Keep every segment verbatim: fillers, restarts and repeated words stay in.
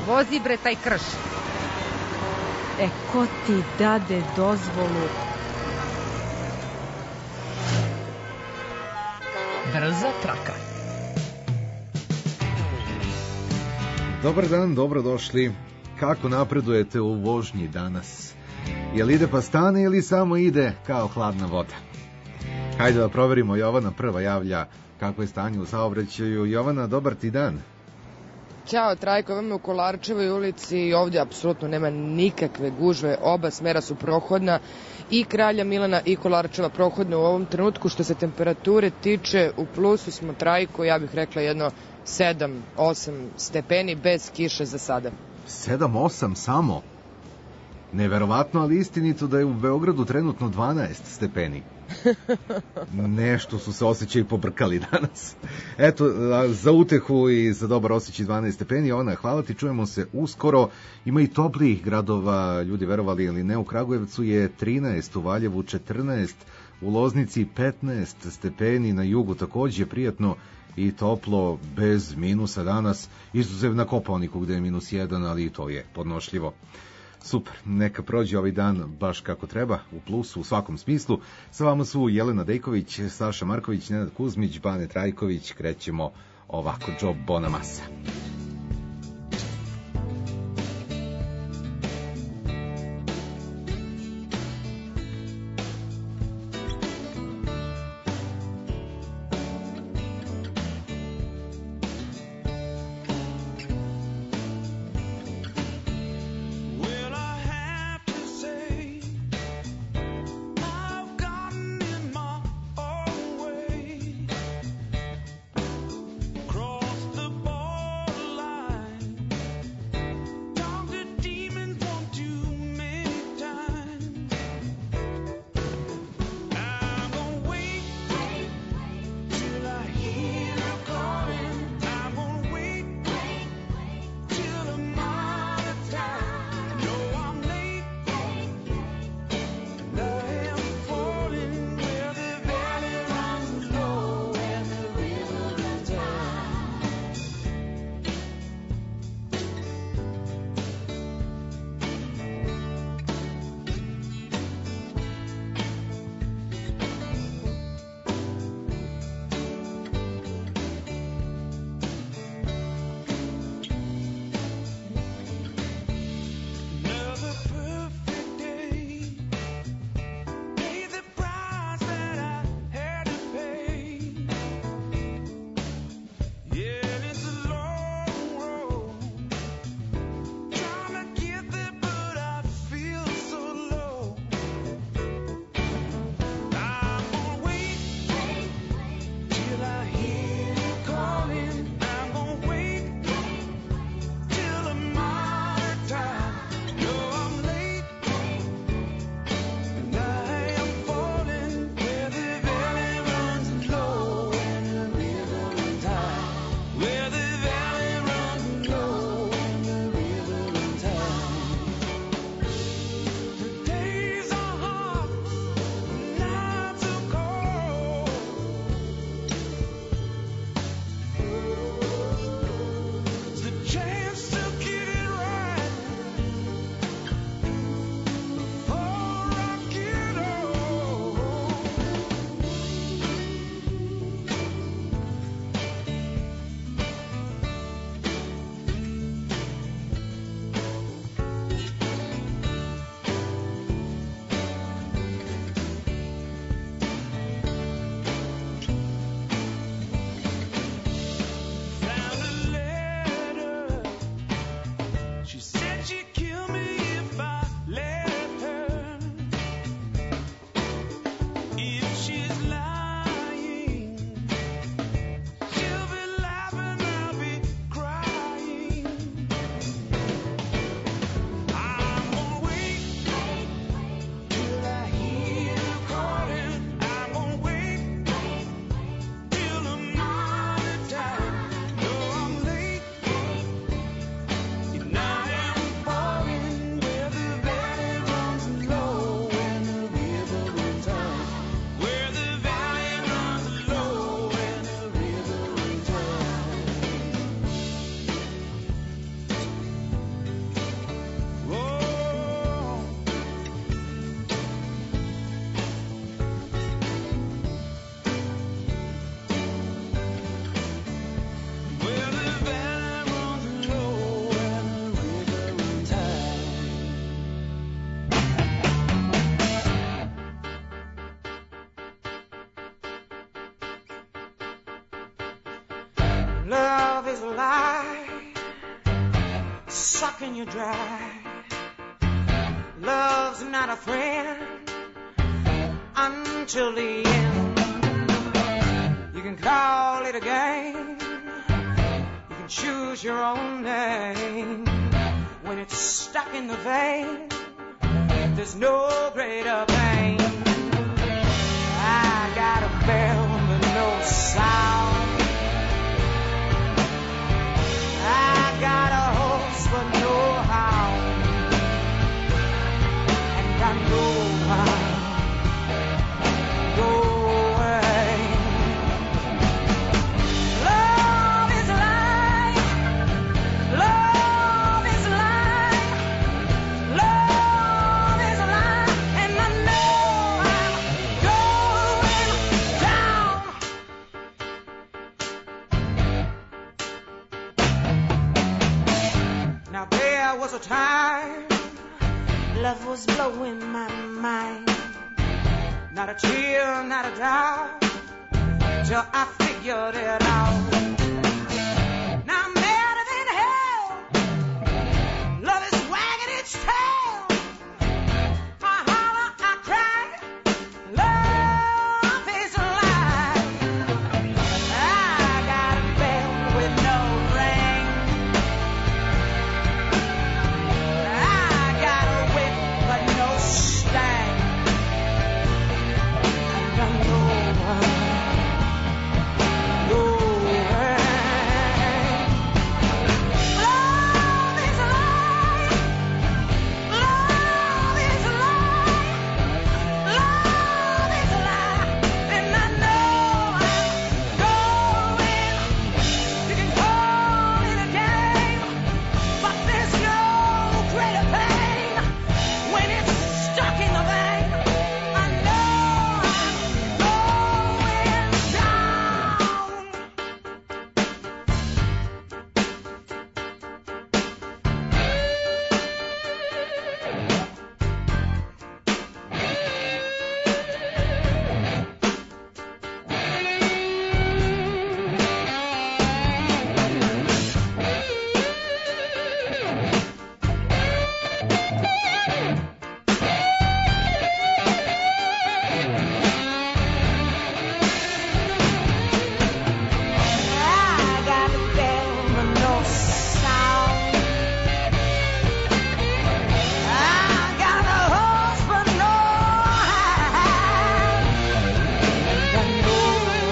Vozi bre taj krš. E, ko ti dade dozvolu? Brza traka. Dobar dan, dobrodošli. Kako napredujete u vožnji danas? Jel ide pa stane ili samo ide kao hladna voda? Hajde da proverimo, Jovana prva javlja kako je stanje u saobraćaju. Jovana, dobar ti dan. Ćao, Trajko, imamo u Kolarčevoj ulici i ovdje apsolutno nema nikakve gužve, oba smera su prohodna, i Kralja Milana i Kolarčeva prohodna u ovom trenutku. Što se temperature tiče, u plusu smo, Trajko, ja bih rekla jedno sedam osam stepeni bez kiše za sada. sedam osam samo? Neverovatno, ali istinito da je u Beogradu trenutno dvanaest stepeni. Nešto su se osjećaji pobrkali danas. Eto, za utehu i za dobar osjećaj dvanaest stepeni. Ona, hvala ti, čujemo se uskoro. Ima i toplijih gradova, ljudi verovali ili ne, u Kragujevcu je trinaest, u Valjevu četrnaest, u Loznici petnaest stepeni, na jugu takođe prijatno i toplo, bez minusa danas, izuzev na Kopaoniku gde je minus jedan, ali i to je podnošljivo. Super, neka prođe ovaj dan baš kako treba, u plusu, u svakom smislu. Sa vama su Jelena Dejković, Saša Marković, Nenad Kuzmić, Bane Trajković. Krećemo ovako, Joe Bonamassa. Cross the border. Love is a lie, sucking you dry. Love's not a friend until the end. You can call it a game, you can choose your own name. When it's stuck in the vein, there's no greater pain. I got a bell but no sound, I got a horse but no hound, and I know I'll go away. Love is life, love is life, love is life, and I know I'm going down. Now there was a time love was blowing my mind. Not a tear, not a doubt, till I figured it out. Now I'm madder than hell, love is wagging its tail. I holler, I cry, love is alive. I got a bell with no ring, I got a whip but no stang. And I know I'm going. Love is alive, love is alive, love is alive, and I know I'm going. You can call it a game, but there's no greater pain when it's stuck in the vein. I know I'm going down. I got a bell but no sound, I got a horse but no hound, and I know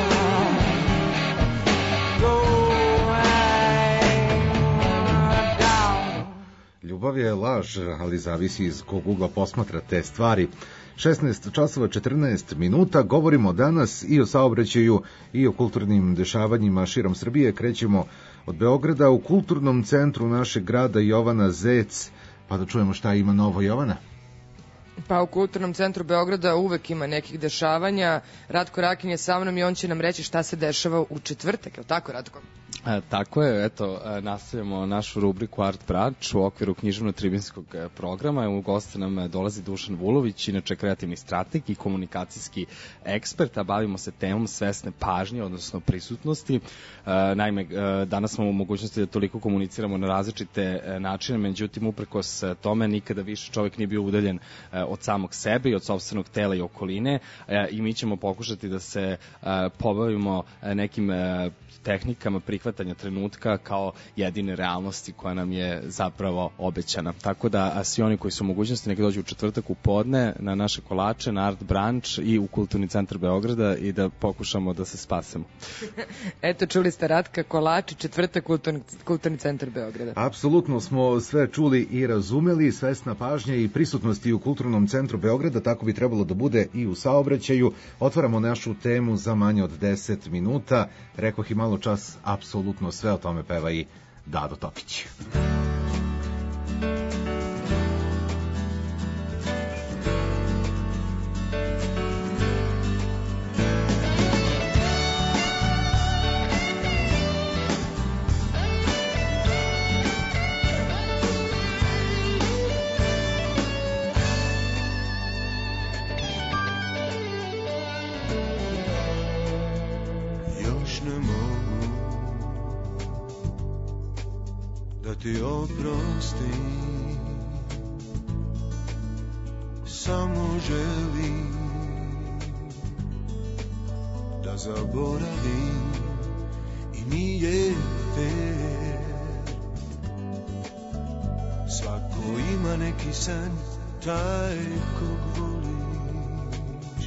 I'm going down. Ljubav je laž, ali zavisi iz kog ugla posmatrate stvari. šesnaest časova četrnaest minuta, govorimo danas i o saobraćaju i o kulturnim dešavanjima širom Srbije. Krećemo od Beograda u kulturnom centru našeg grada Jovana Zec, pa da čujemo šta ima novo, Jovana. Pa u Kulturnom centru Beograda uvek ima nekih dešavanja. Ratko Rakin je sa mnom i on će nam reći šta se dešava u četvrtak, je li tako, Ratko? E, tako je, eto, e, nastavljamo našu rubriku Art Branch u okviru književno-tribinskog e, programa. U goste nam e, dolazi Dušan Vulović, inače kreativni strateg i komunikacijski ekspert, a bavimo se temom svesne pažnje, odnosno prisutnosti. E, naime, e, danas smo u mogućnosti da toliko komuniciramo na različite e, načine, međutim, uprkos tome nikada više čovjek nije bio udaljen e, od samog sebe i od sopstvenog tela i okoline, e, i mi ćemo pokušati da se e, pobavimo e, nekim e, tehnikama prihvatanja trenutka kao jedine realnosti koja nam je zapravo obećana. Tako da a svi oni koji su u mogućnosti neka dođu u četvrtak u podne na naše kolače, na Art Branch i u Kulturni centar Beograda i da pokušamo da se spasemo. Eto, čuli ste Ratka, kolači, četvrtak, kulturni, kulturni centar Beograda. Apsolutno smo sve čuli i razumeli, svesna pažnja i prisutnosti u Kulturnom centru Beograda, tako bi trebalo da bude i u saobraćaju. Otvaramo našu temu za manje od deset minuta. Rekoh i malo čas, apsolutno sve o tome peva i Dado Topić. Još ne mogu da ti oprostim. Samo želim da zaboravim i nije fair. Svako ima neki san, taj kog voliš.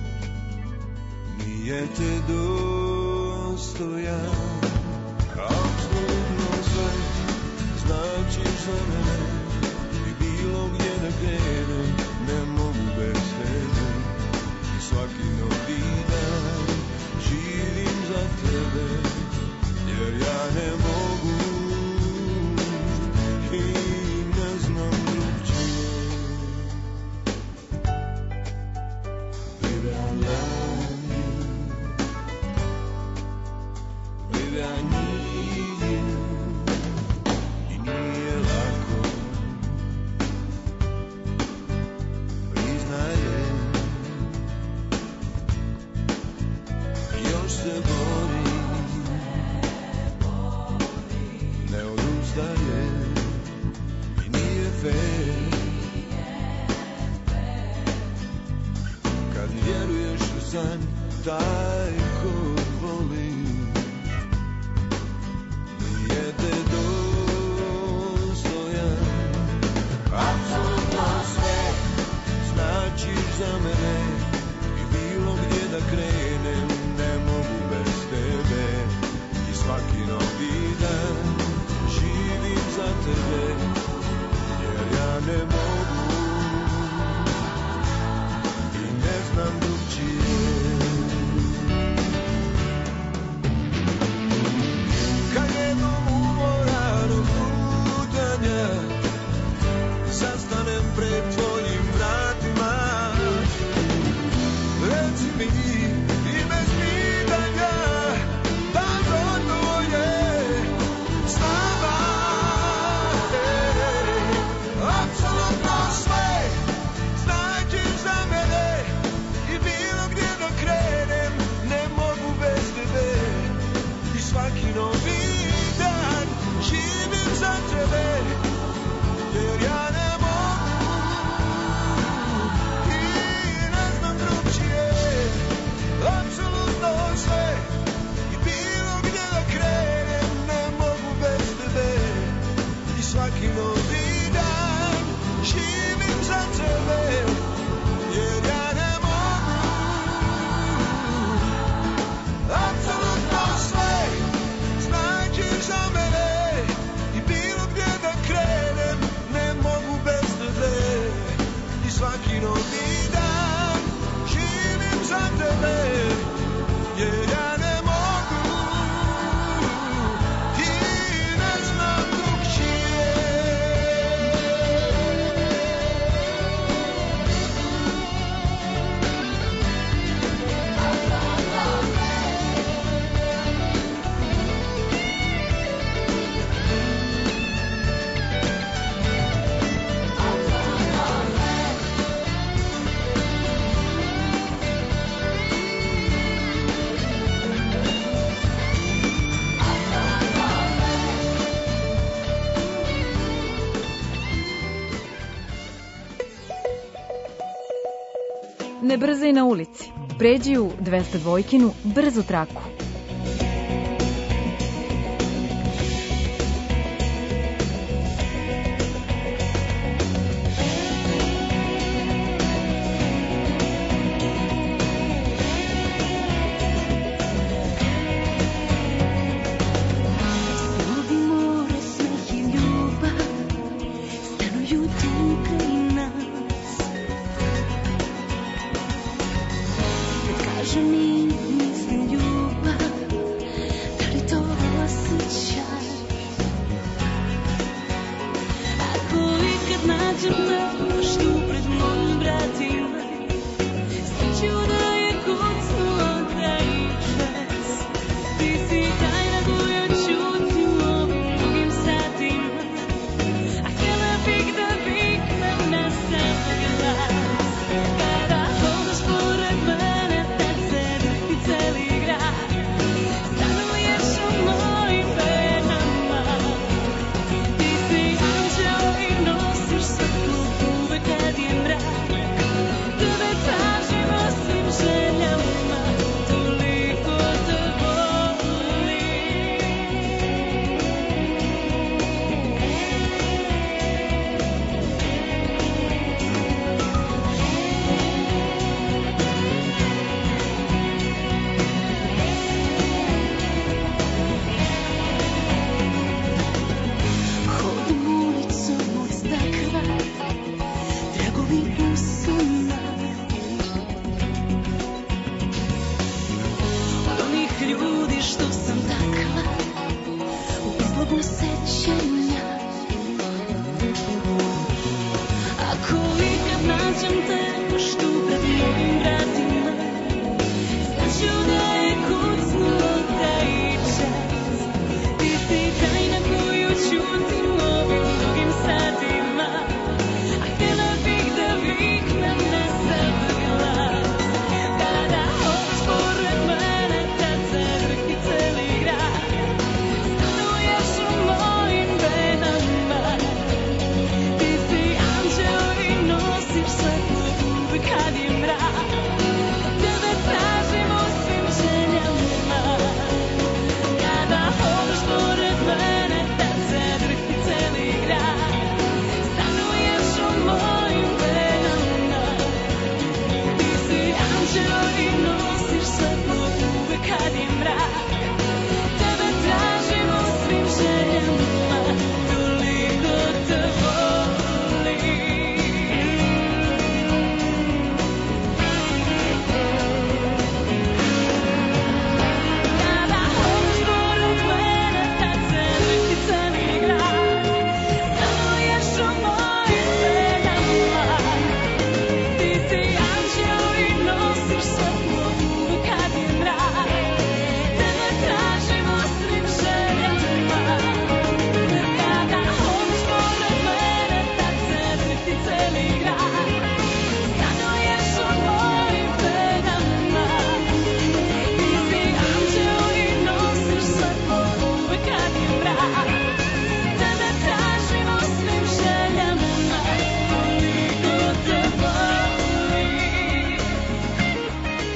Nije te dostojan, apsolutno sve značiš za mene. I bilo gdje da krenem, ne mogu bez tebe. I svaki novi dan živim za tebe, jer ja ne mogu i ne znam drugčije. Baby, I love you. Baby, I need you. I nije lako, priznajem. Još se borim, ne odustajem. I nije fair kad vjeruješ u san, taj kog voliš. Nije te dostojan, apsolutno sve značiš za mene. I bilo gdje da krenem, ne mogu bez tebe. I svaki novi dan živim za tebe, jer ja ne mogu i ne znam drugčije. Kad jednom umoranog lutanja zastanem pred tvojim vratima, reci mi i bez pitanja, da gotovo je s nama. Apsolutno sve značiš za mene. I bilo gdje da krenem, ne mogu bez tebe. I svaki novi dan živim za tebe, jer ja ne mogu i ne znam drugčije. Apsolutno sve i bilo gdje da krenem, ne mogu bez tebe. I svaki novi dan živim za tebe, jer ja ne mogu. Apsolutno sve značiš za mene. I bilo gdje da krenem, ne mogu bez tebe. I svaki novi dan živim za tebe, jer ja ne mogu i ne znam drugčije. Ne brzaj na ulici. Pređi u dvesta dvojkinu brzu traku. Slovi more, smeh i ljubav stanuju tu kraj nas. Kad kaže mi mislim ljubav,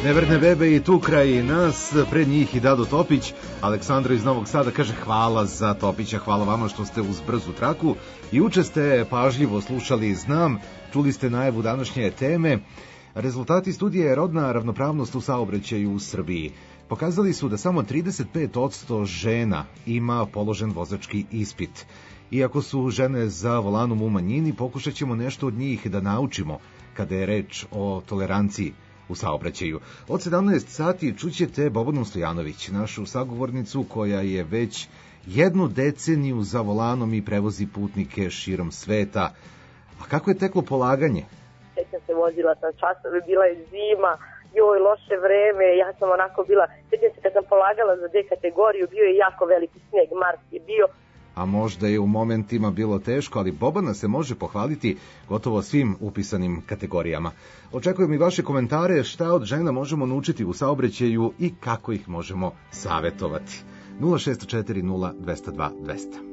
Neverne bebe i tu kraj nas, pred njih i Dado Topić. Aleksandra iz Novog Sada kaže hvala za Topića, hvala vama što ste uz brzu traku. Juče ste pažljivo slušali Znam, čuli ste najavu današnje teme. Rezultati studije Rodna ravnopravnost u saobraćaju u Srbiji pokazali su da samo trideset pet posto žena ima položen vozački ispit. Iako su žene za volanom u manjini, pokušat ćemo nešto od njih da naučimo kada je reč o toleranciji u saobraćaju. Od sedamnaest sati čućete Bobanu Stojanović, našu sagovornicu koja je već jednu deceniju za volanom i prevozi putnike širom sveta. A kako je teklo polaganje? Sjećam se, vozila sam časove, bila je zima, joj, loše vreme, ja sam onako bila, sjećam se kad sam polagala za D kategoriju, bio je jako veliki sneg, mars je bio. A možda je u momentima bilo teško, ali Bobana se može pohvaliti gotovo svim upisanim kategorijama. Očekujem i vaše komentare šta od žena možemo naučiti u saobraćaju i kako ih možemo savetovati. nula šest četiri nula dva zero dva dva zero zero.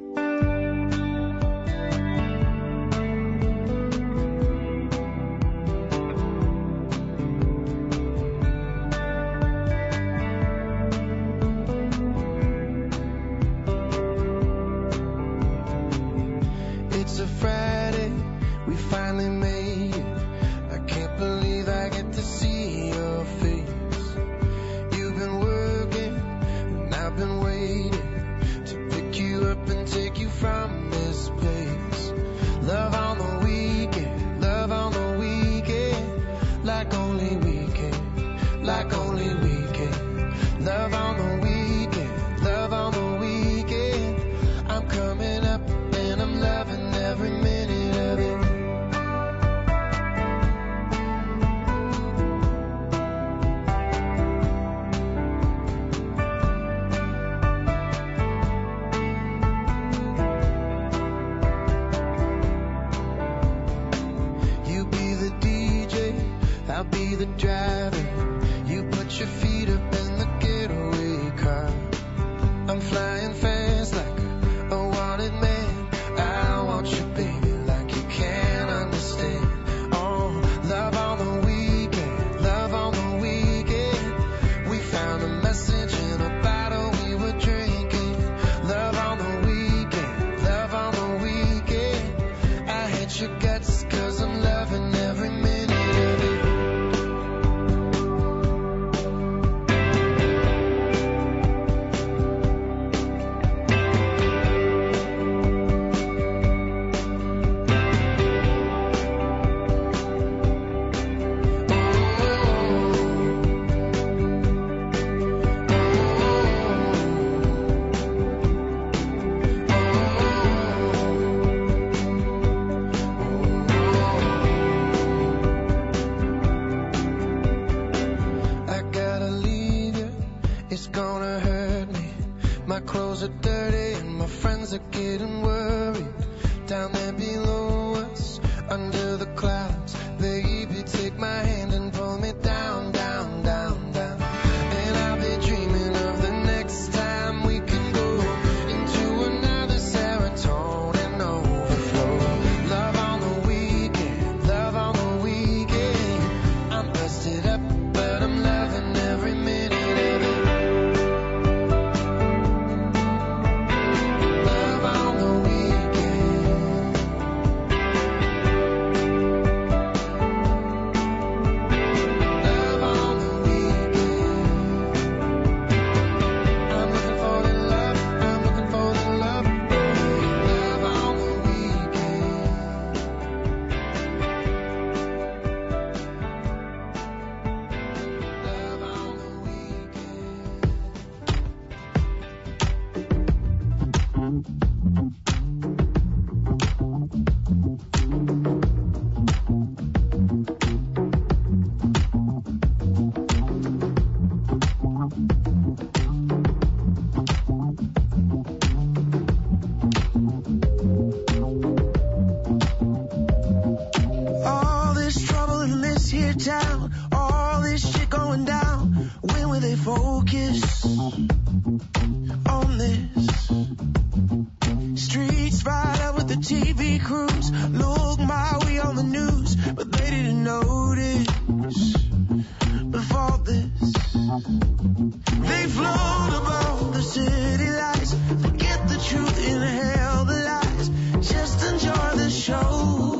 Look my way on the news, but they didn't notice. Before this, They float above the city lights, forget the truth, inhale the lies, just enjoy the show.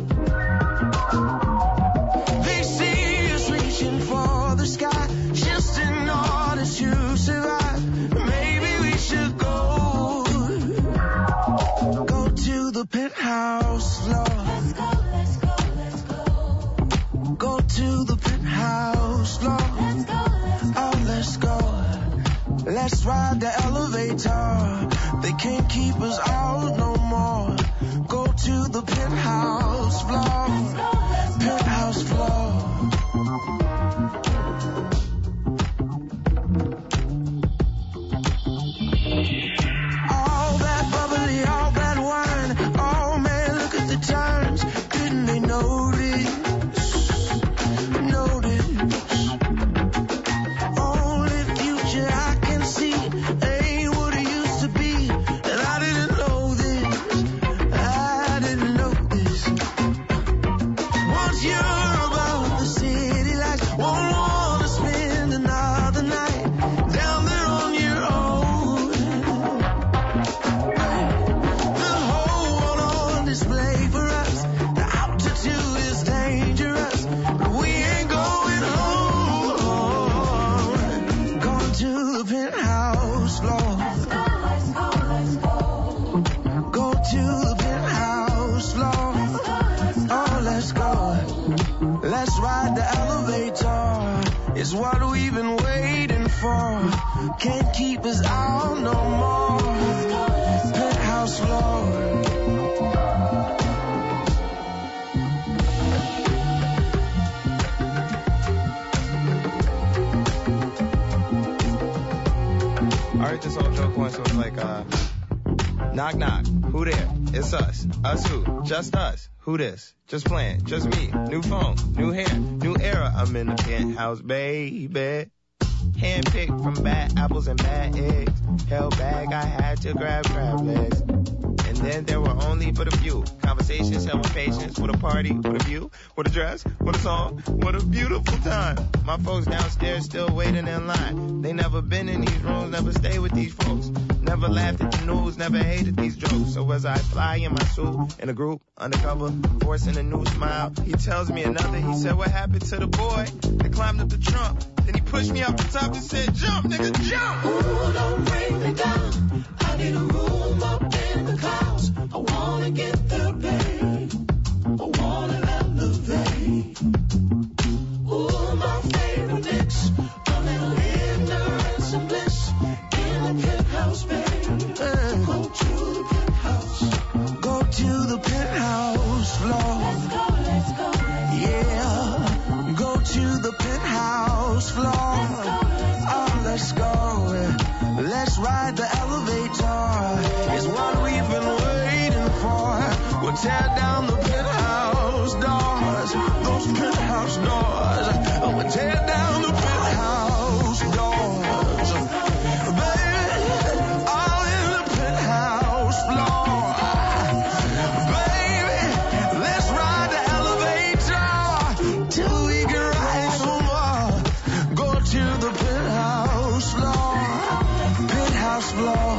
They see us reaching for the sky, just in order to survive. Maybe we should go, go to the penthouse floor. Let's go, let's go, let's go. Go to the penthouse floor. Let's go, let's go. Oh, let's go. Let's ride the elevator. They can't keep us out no more. Go to the penthouse floor. Let's go, let's go. Penthouse floor. All that bubbly, all that wine. Oh man, look at the times. Didn't they notice? Notice. Only future I can see ain't what it used to be. And I didn't know this. I didn't know this. Once you're above the city lights, won't wanna spend another night down there on your own. The whole world on display for us. The altitude is dangerous, but we ain't going home. Going to the penthouse floor. Let's go, let's go, let's go. Go to the penthouse floor. Let's go, let's go. Oh, let's go. Let's ride the elevator. It's what we've been waiting for. Can't keep us out no more. Penthouse floor. I heard this whole joke once. It was like, uh, knock knock, who there? It's us. Us who? Just us. Who this? Just playing. Just me. New phone. New hair. New era. I'm in the penthouse, baby. Handpicked from bad apples and bad eggs. Held back, I had to grab crab legs. And then there were only but a few conversations held with patience, with a party, with a view, with a dress, with a song, what a beautiful time. My folks downstairs still waiting in line. They never been in these rooms, never stay with these folks. Never laughed at the news, never hated these jokes. So as I fly in my suit, in a group, undercover, forcing a new smile, he tells me another, he said, what happened to the boy that climbed up the trunk? Then he pushed me off the top and said, jump, nigga, jump! Ooh, don't bring me down. I need a room up in the clouds. I wanna get there, babe. I wanna elevate. Ooh, my favorite mix. A little ignorance and bliss in the penthouse, babe. Go to the penthouse. Go to the penthouse floor. Let's go, let's go, let's go. Yeah. Go to the penthouse floor. Let's go, let's go. Oh, let's go. Let's ride the elevator. It's what we've been waiting for. We'll tear down the penthouse doors. Those penthouse doors. We'll tear down the penthouse doors. Baby, all in the penthouse floor. Baby, let's ride the elevator till we can ride some more. Go to the penthouse floor. Penthouse floor.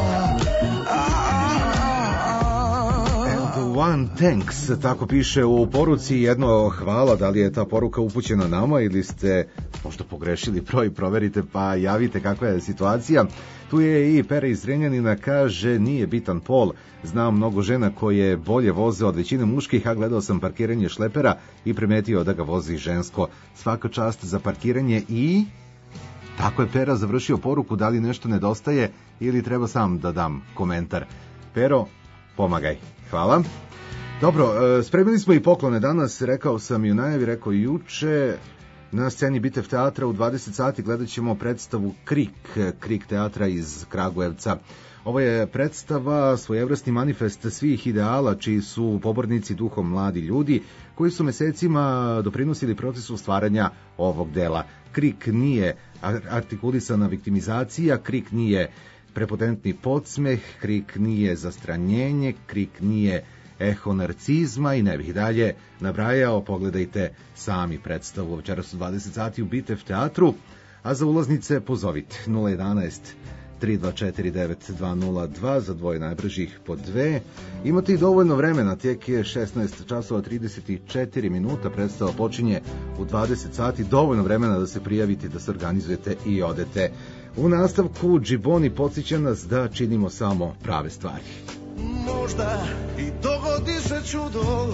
One thanks, tako piše u poruci. Jedno hvala, da li je ta poruka upućena nama ili ste možda pogrešili broj, proverite pa javite kakva je situacija. Tu je i Pera iz Zrenjanina, kaže nije bitan pol, znam mnogo žena koje bolje voze od većine muških, a gledao sam parkiranje šlepera i primetio da ga vozi žensko. Svaka čast za parkiranje. I tako je Pera završio poruku, da li nešto nedostaje ili treba sam da dam komentar. Pero, pomagaj. Hvala. Dobro, spremili smo i poklone danas, rekao sam i u najavi, rekao i juče, na sceni Bitev teatra u dvadeset sati gledat ćemo predstavu Krik, Krik teatra iz Kragujevca. Ovo je predstava, svojevrsni manifest svih ideala čiji su pobornici duhom mladi ljudi koji su mesecima doprinosili procesu stvaranja ovog dela. Krik nije artikulisana viktimizacija, Krik nije prepotentni podsmeh, Krik nije zastranjenje, Krik nije eho narcizma i ne bih dalje nabrajao. Pogledajte sami predstavu večeras u dvadeset sati u Bitev teatru. A za ulaznice pozovite nula jedanaest tri dva četiri devet dva nula dva za dvoje najbržih po dve. Imate i dovoljno vremena, tek je šesnaest časova trideset četiri minuta, predstava počinje u dvadeset sati, dovoljno vremena da se prijavite, da se organizujete i odete. U nastavku Džiboni podsjeća nas da činimo samo prave stvari. Možda i dogodi se čudo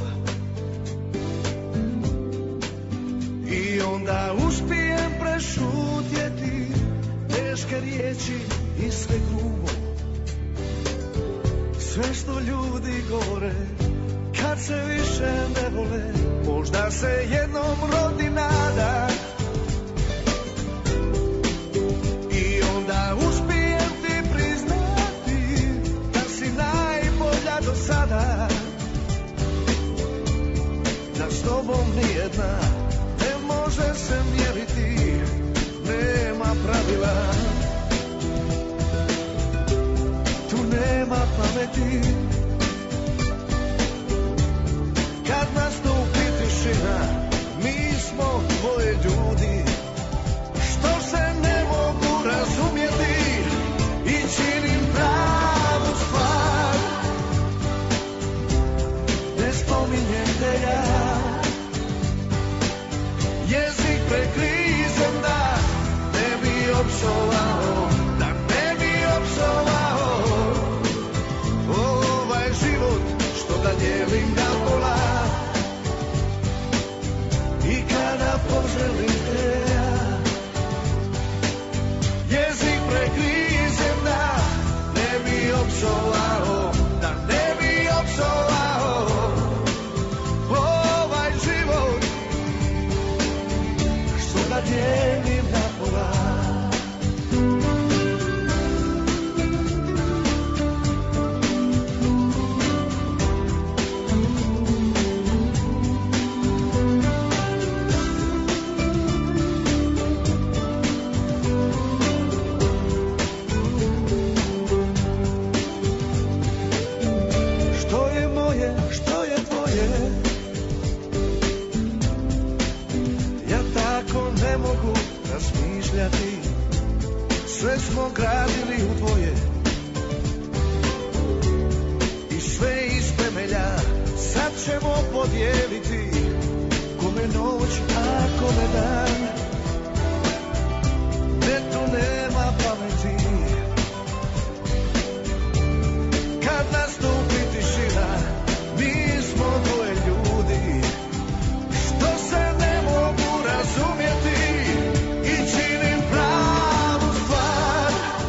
i onda uspijem prešutjeti teške riječi i sve grubo, sve što ljudi govore kad se više ne vole. Možda se jednom rodi nada i onda uspijem ti priznati da si najbolja do sada, da s tobom nijedna ne može se mjeriti, nema pravila, tu nema pameti. Kad nastupi tišina, mi smo dvoje ljudi što se ne mogu razumjeti i činim pravu stvar. Ne spominjem te ja, jezik prekrizem da ne bi opsovao, da ne bi opsovao ovaj život što ga dijelim na pola. I kada poželim te ja, jezik prekrizem da ne bi opsovao, da ne bi opsovao ovaj život što ga dijelim na pola. Sve smo gradili u dvoje i sve iz temelja sad ćemo podijeliti, kome noć, a kome dan. Ne, tu nema pameti. Kad nastupi tišina, mi smo dvoje ljudi što se ne mogu razumjeti i činim pravu stvar.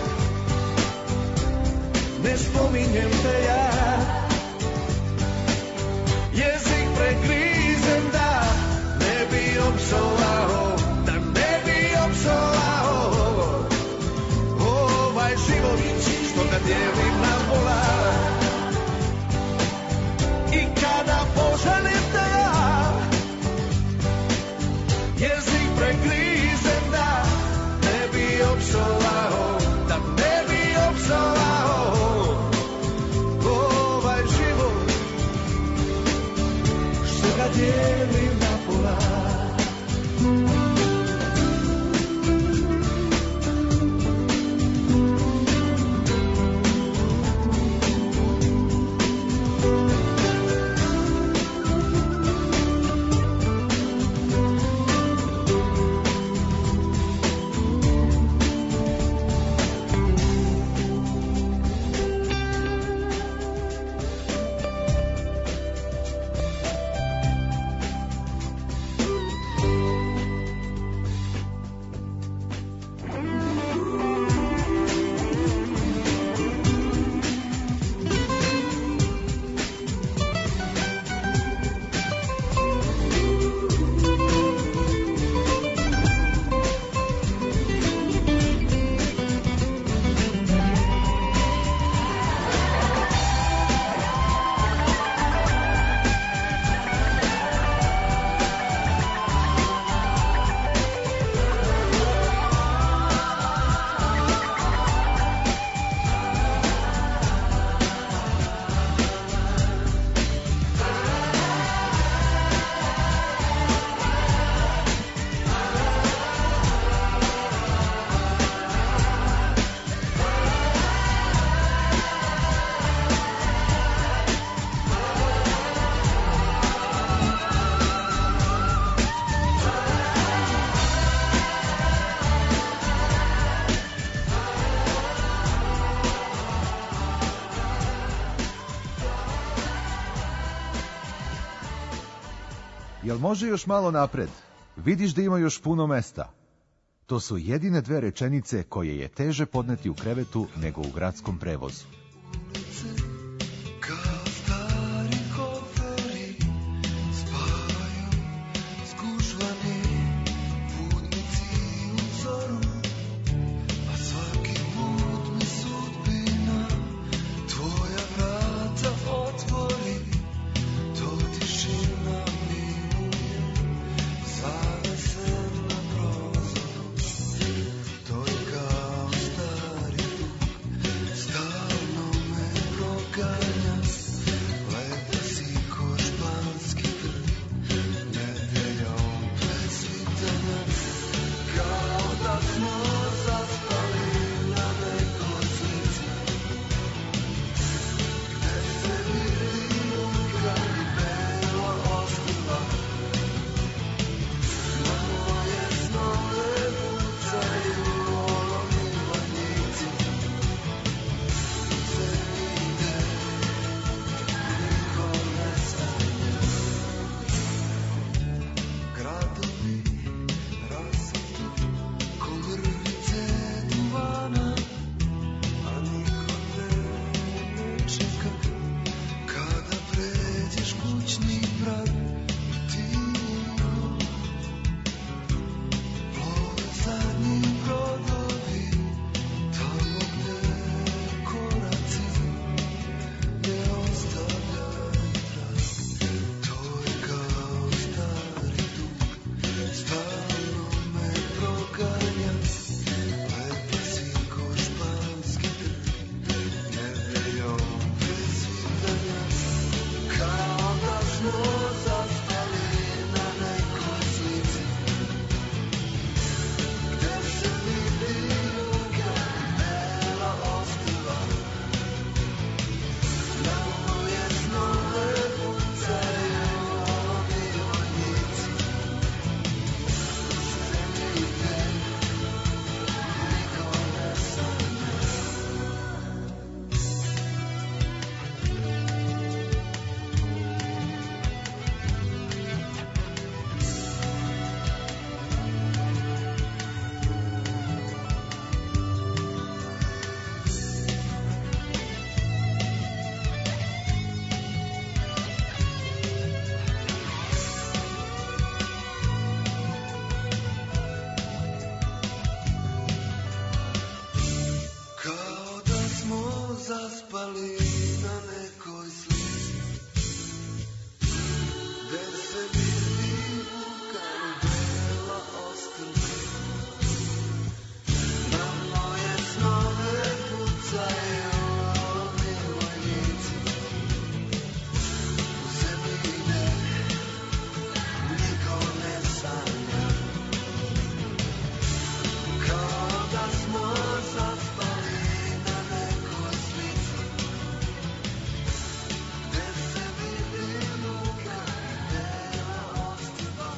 Ne spominjem te ja, jezik pregrizem da ne bi opsovao, da ne bi opsovao ovaj život što ga dijelim na pola. I kada poželim te ja, jezik pregrizem da ne bi opsovao, da ne bi opsovao ovaj život što ga dijelim na pola. Jel može još malo napred? Vidiš da ima još puno mesta. To su jedine dve rečenice koje je teže podneti u krevetu nego u gradskom prevozu. Kao stari koferi spavaju zgužvani putnici u zoru, a svaki put mi sudbina tvoja vrata otvori. To tišina miluje, zavese na prozoru. To je kao stari dug, stalno me proganja. Leta si ko španski grb, nedeljom pred svitanja. Kao da smo zaspali na nekoj slici, gde se vidi luka i bela ostrva. Na moje snove pucaju olovi vojnici. Se vide, niko ne sanja. Gradovi rasutu ko mrvice duvana, a niko te ne čeka. Kada pređeš kućni prag, tiho plove zadnji brodovi, tamo gde koraci ne ostavljaju trag. To je kao stari dug, stalno me proganja. Lepa si ko španski trg, nedeljom bez svitanja. Kao da smo zaspali na nekoj slici, gde se vidi luka i bela ostrva. Na moje snove pucaju olovi vojnici. Se vide, niko ne sanja. Kao da smo zaspali na nekoj slici, gde se vidi luka i bela ostrva. Na moje snove pucaju olovi vojnici. U zemljine niko ne sanja. Kao da smo zaspali na nekoj slici, gde se vidi luka i bela ostrva.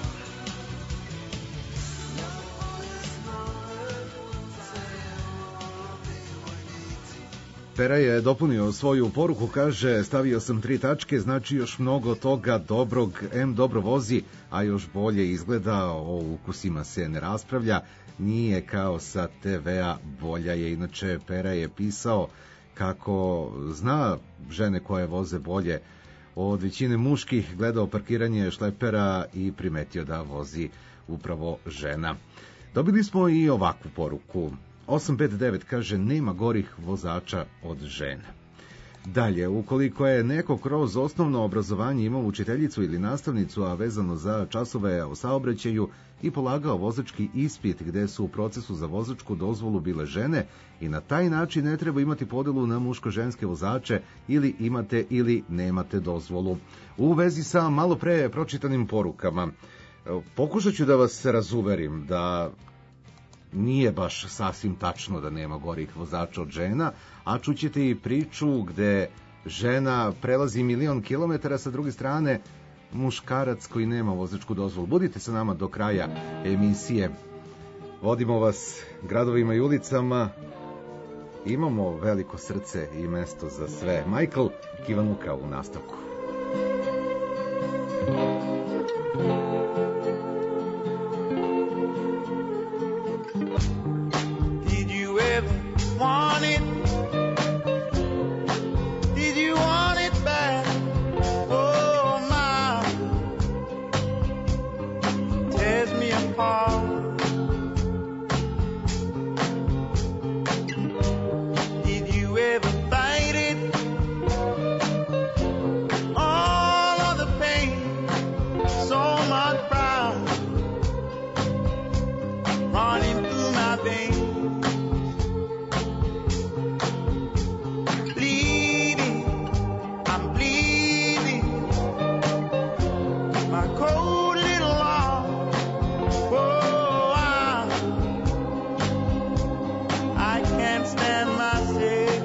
Na moje snove pucaju olovi vojnici. Pera je dopunio svoju poruku, kaže, stavio sam tri tačke, znači još mnogo toga dobrog, em dobro vozi, a još bolje izgleda, o ukusima se ne raspravlja, nije kao sa te vea, bolja je. Inače, Pera je pisao kako zna žene koje voze bolje od većine muških, gledao parkiranje šlepera i primetio da vozi upravo žena. Dobili smo i ovakvu poruku. osam pet devet kaže, nema gorih vozača od žena. Dalje, ukoliko je neko kroz osnovno obrazovanje imao učiteljicu ili nastavnicu, a vezano za časove o saobraćaju, i polagao vozački ispit gde su u procesu za vozačku dozvolu bile žene, i na taj način ne treba imati podelu na muško-ženske vozače, ili imate ili nemate dozvolu. U vezi sa malo pre pročitanim porukama, pokušat ću da vas razuverim da nije baš sasvim tačno da nema gorih vozača od žena, a čućete i priču gde žena prelazi milion kilometara, sa druge strane muškarac koji nema vozačku dozvolu. Budite sa nama do kraja emisije. Vodimo vas gradovima i ulicama. Imamo veliko srce i mesto za sve. Michael Kivanuka u nastavku. Did you ever want it? Did you want it back? Oh my, tears me apart. Did you ever fight it? All of the pain, so much pride running through my veins. Bleeding, I'm bleeding. My cold little heart. Oh, I, I can't stand myself.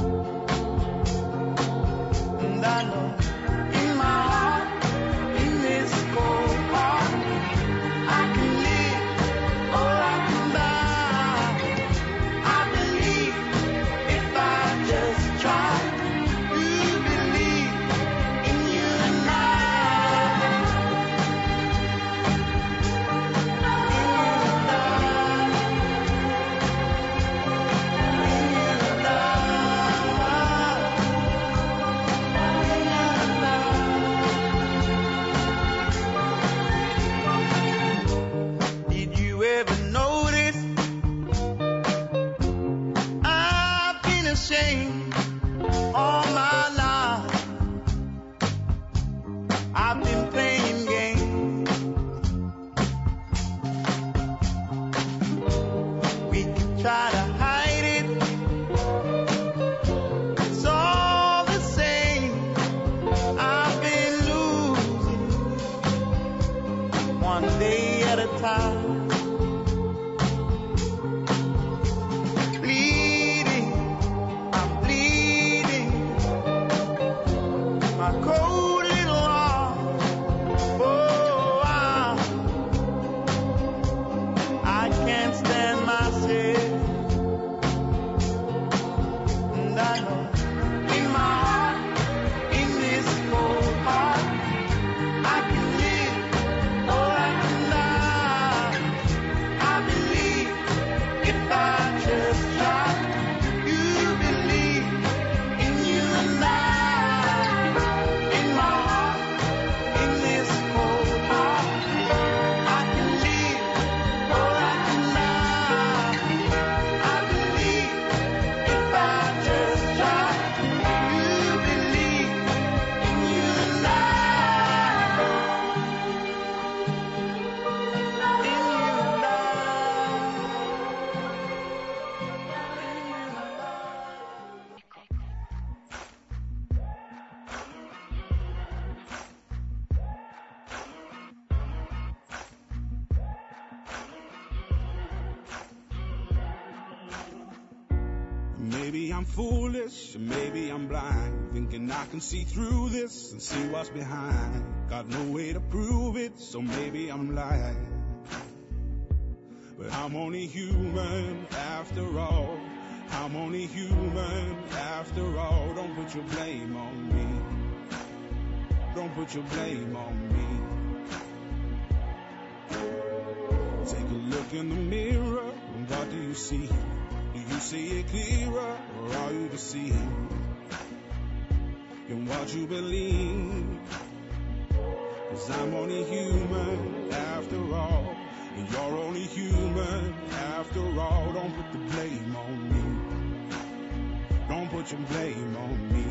And I know in my heart, in this cold heart, I can live or I can die. I believe if I just try to believe in you and I. Did you ever notice I've been ashamed all my life? I've been playing games. We could try to hide it. It's all the same. I've been losing one day at a time. Bleeding, I'm bleeding. My cold little heart. Oh, I, I can't stand myself. And I know in my heart, in this cold heart, I can live or I can die. I believe if I just try. You believe in you and I. In my heart, in this cold heart, I can live or I can die. I believe if I just try. You believe in you and I. In you and I. Maybe I'm foolish, maybe I'm blind, thinking I can see through this and see what's behind. Got no way to prove it, so maybe I'm lying. But I'm only human after all. I'm only human after all. Don't put your blame on me. Don't put your blame on me. Take a look in the mirror, and what do you see? Do you see it clearer, or are you deceived in what you believe? 'Cause I'm only human after all, and you're only human after all. Don't put the blame on me. Don't put your blame on me.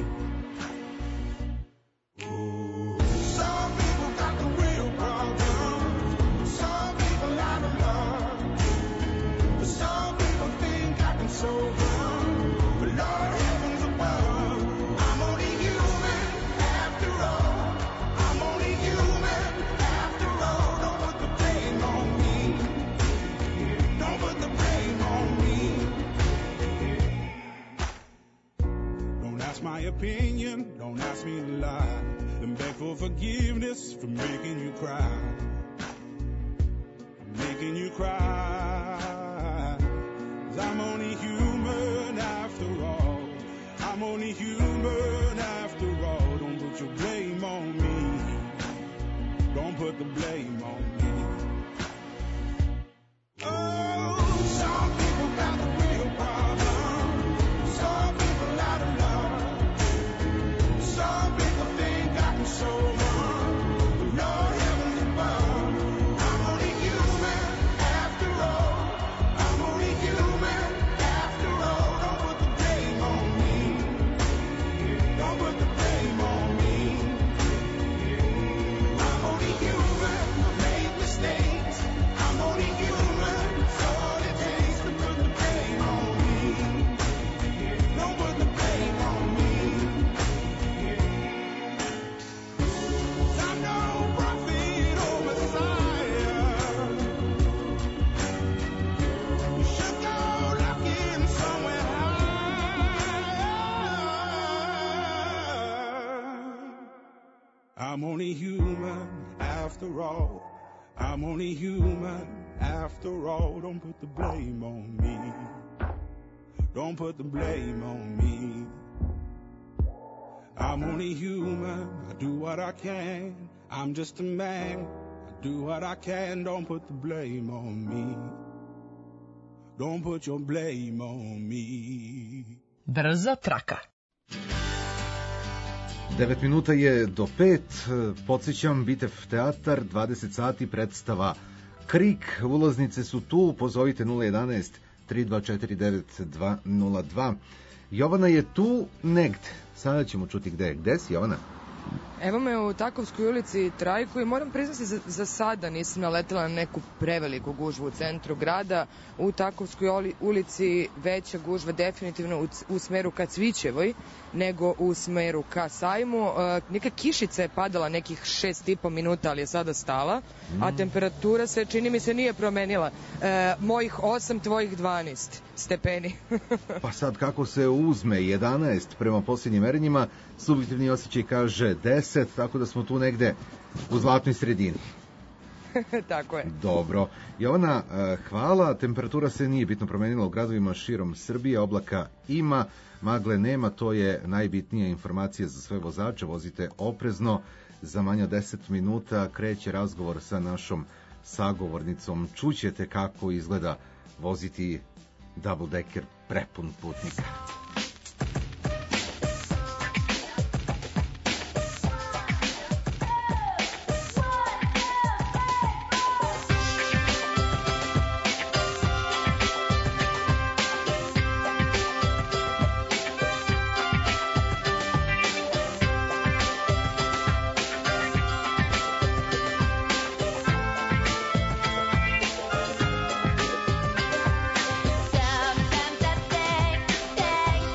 Ooh. Some people got the real problem. Some people out of love. Some people think I can solve them. But Lord heavens above, I'm only human after all. I'm only human after all. Don't put the blame on me. Don't put the blame on me. Don't ask my opinion, don't ask me to lie. And beg for forgiveness for making you cry. Making you cry. 'Cause I'm only human after all. I'm only human after all. Don't put your blame on me. Don't put the I'm only human after all. I'm only human after all. Don't put the blame on me. Don't put the blame on me. I'm only human. I do what I can. I'm just a man. I do what I can. Don't put the blame on me. Don't put your blame on me. Brza traka. devet minuta je do pet. Podsjećam, Bitev teatar, dvadeset sati, predstava Krik. Ulaznice su tu, pozovite nula jedanaest tri dva četiri devet dva nula dva. Jovana je tu negde. Sada ćemo čuti gde je. Gde si, Jovana? Evo me u Takovskoj ulici Trajko i moram priznati za, za sada nisam naletela na neku preveliku gužvu u centru grada. U Takovskoj ulici veća gužva definitivno u, u smeru ka Cvićevoj nego u smeru ka Sajmu. E, neka kišica je padala nekih šest i po minuta, ali je sada stala, mm. a temperatura se čini mi se nije promenila. E, mojih osam, tvojih dvanaest stepeni. Pa sad kako se uzme jedanaest prema posljednjim merenjima, subjektivni osjećaj kaže deset, tako da smo tu negde u zlatnoj sredini. Tako je. Dobro. Jovana, hvala. Temperatura se nije bitno promenila u gradovima širom Srbije. Oblaka ima, magle nema. To je najbitnija informacija za sve vozače. Vozite oprezno. Za manje od deset minuta kreće razgovor sa našom sagovornicom. Čućete kako izgleda voziti double decker prepun putnika. Sometimes I think, think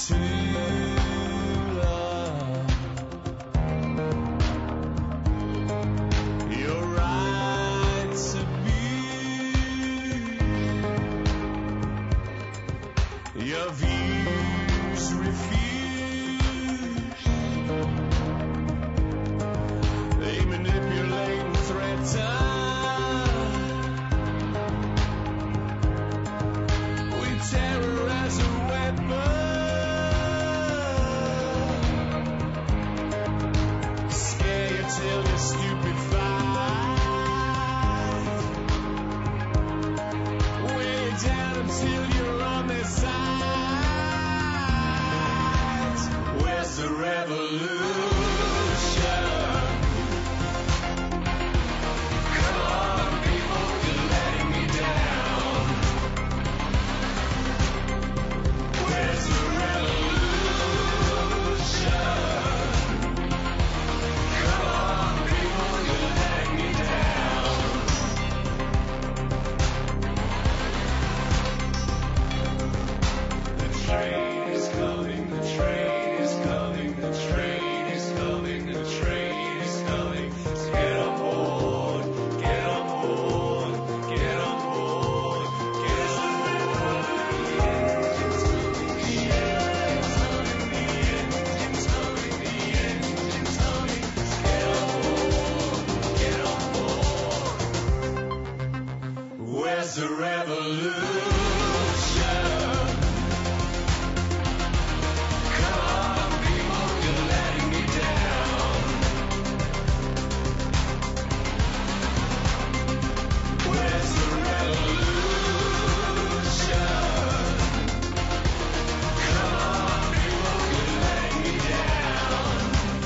Your right to be, your views refused. They manipulate and threaten. We terrorize a weapon. Scare you till you're stupefied. Weigh you down until you're on their side. Where's the revolution? Come on, people, you're letting me down. Where's the revolution? Come on, people, you're letting me down. The train is coming, the train is coming, the train is coming, the train is coming. So get on board, get on board, get on board, get on board. The engine's coming, the engine's coming, the engine's coming, the engine's coming. So get on board, get on board. Where's the revolution? Come on, people, you're letting me down. Where's the revolution? Come on, people, you're letting me down.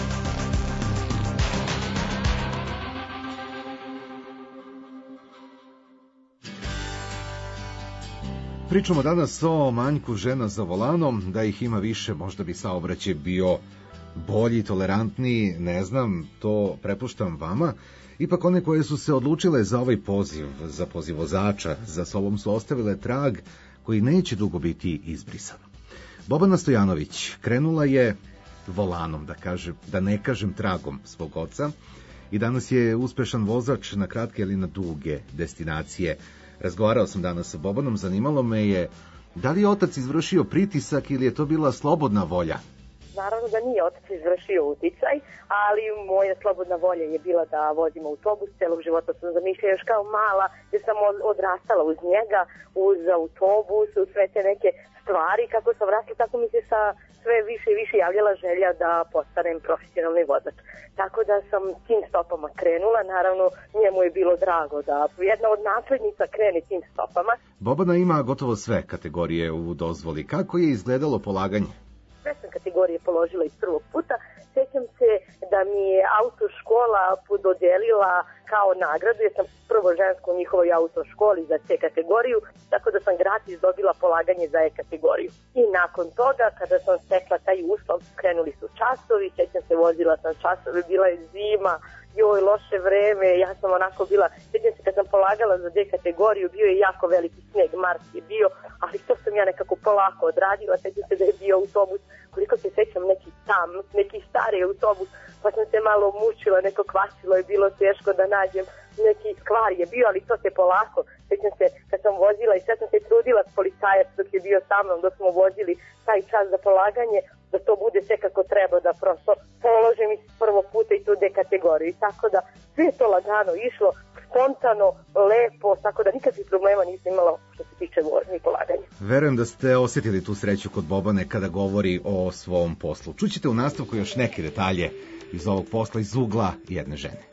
Pričamo danas o manjku žena za volanom, da ih ima više, možda bi saobraćaj bio bolji, tolerantniji, ne znam, to prepuštam vama. Ipak one koje su se odlučile za ovaj poziv, za poziv vozača, za sobom su ostavile trag koji neće dugo biti izbrisan. Bobana Stojanović krenula je volanom, da, kaže, da ne kažem tragom svog oca, i danas je uspešan vozač na kratke ili na duge destinacije. Razgovarao sam danas sa Bobanom, zanimalo me je da li je otac izvršio pritisak ili je to bila slobodna volja? Naravno da nije otac izvršio uticaj, ali moja slobodna volja je bila da vozim autobus. Celog života sam zamišljala još kao mala, jer sam odrastala uz njega, uz autobus, uz sve te neke stvari. Kako sam rasla, tako mi se sa sve više i više javljala želja da postanem profesionalni vozač. Tako da sam tim stopama krenula, naravno njemu je bilo drago da jedna od naslednica krene tim stopama. Bobana ima gotovo sve kategorije u dozvoli. Kako je izgledalo polaganje? Sve sam kategorije položila iz prvog puta. Sjećam se da mi je autoškola dodelila kao nagradu, jer sam prvo žensko u njihovoj autoškoli za C kategoriju, tako da sam gratis dobila polaganje za E kategoriju. I nakon toga, kada sam stekla taj uslov, krenuli su časovi, sjećam se, vozila sam časove, bila je zima, joj, loše vreme, ja sam onako bila, sjećam se kad sam polagala za D kategoriju, bio je jako veliki sneg, mars je bio, ali to sam ja nekako polako odradila, sjećam se da je bio autobus, koliko se sjećam, neki tam, neki stari autobus, pa sam se malo mučila, neko kvasilo je bilo teško da nađem, neki kvar je bio, ali to se polako, sjećam se kad sam vozila i sve sam se trudila s policajac dok je bio sa mnom, dok smo vozili taj čas za polaganje, da to bude sve kako treba, da prosto položim iz prvog puta i tu D kategoriju. I tako da sve je to lagano išlo, spontano, lepo, tako da nikakvih problema nisam imala što se tiče vožnje i polaganja. Verujem da ste osjetili tu sreću kod Bobane kada govori o svom poslu. Čućete u nastavku još neke detalje iz ovog posla iz ugla jedne žene.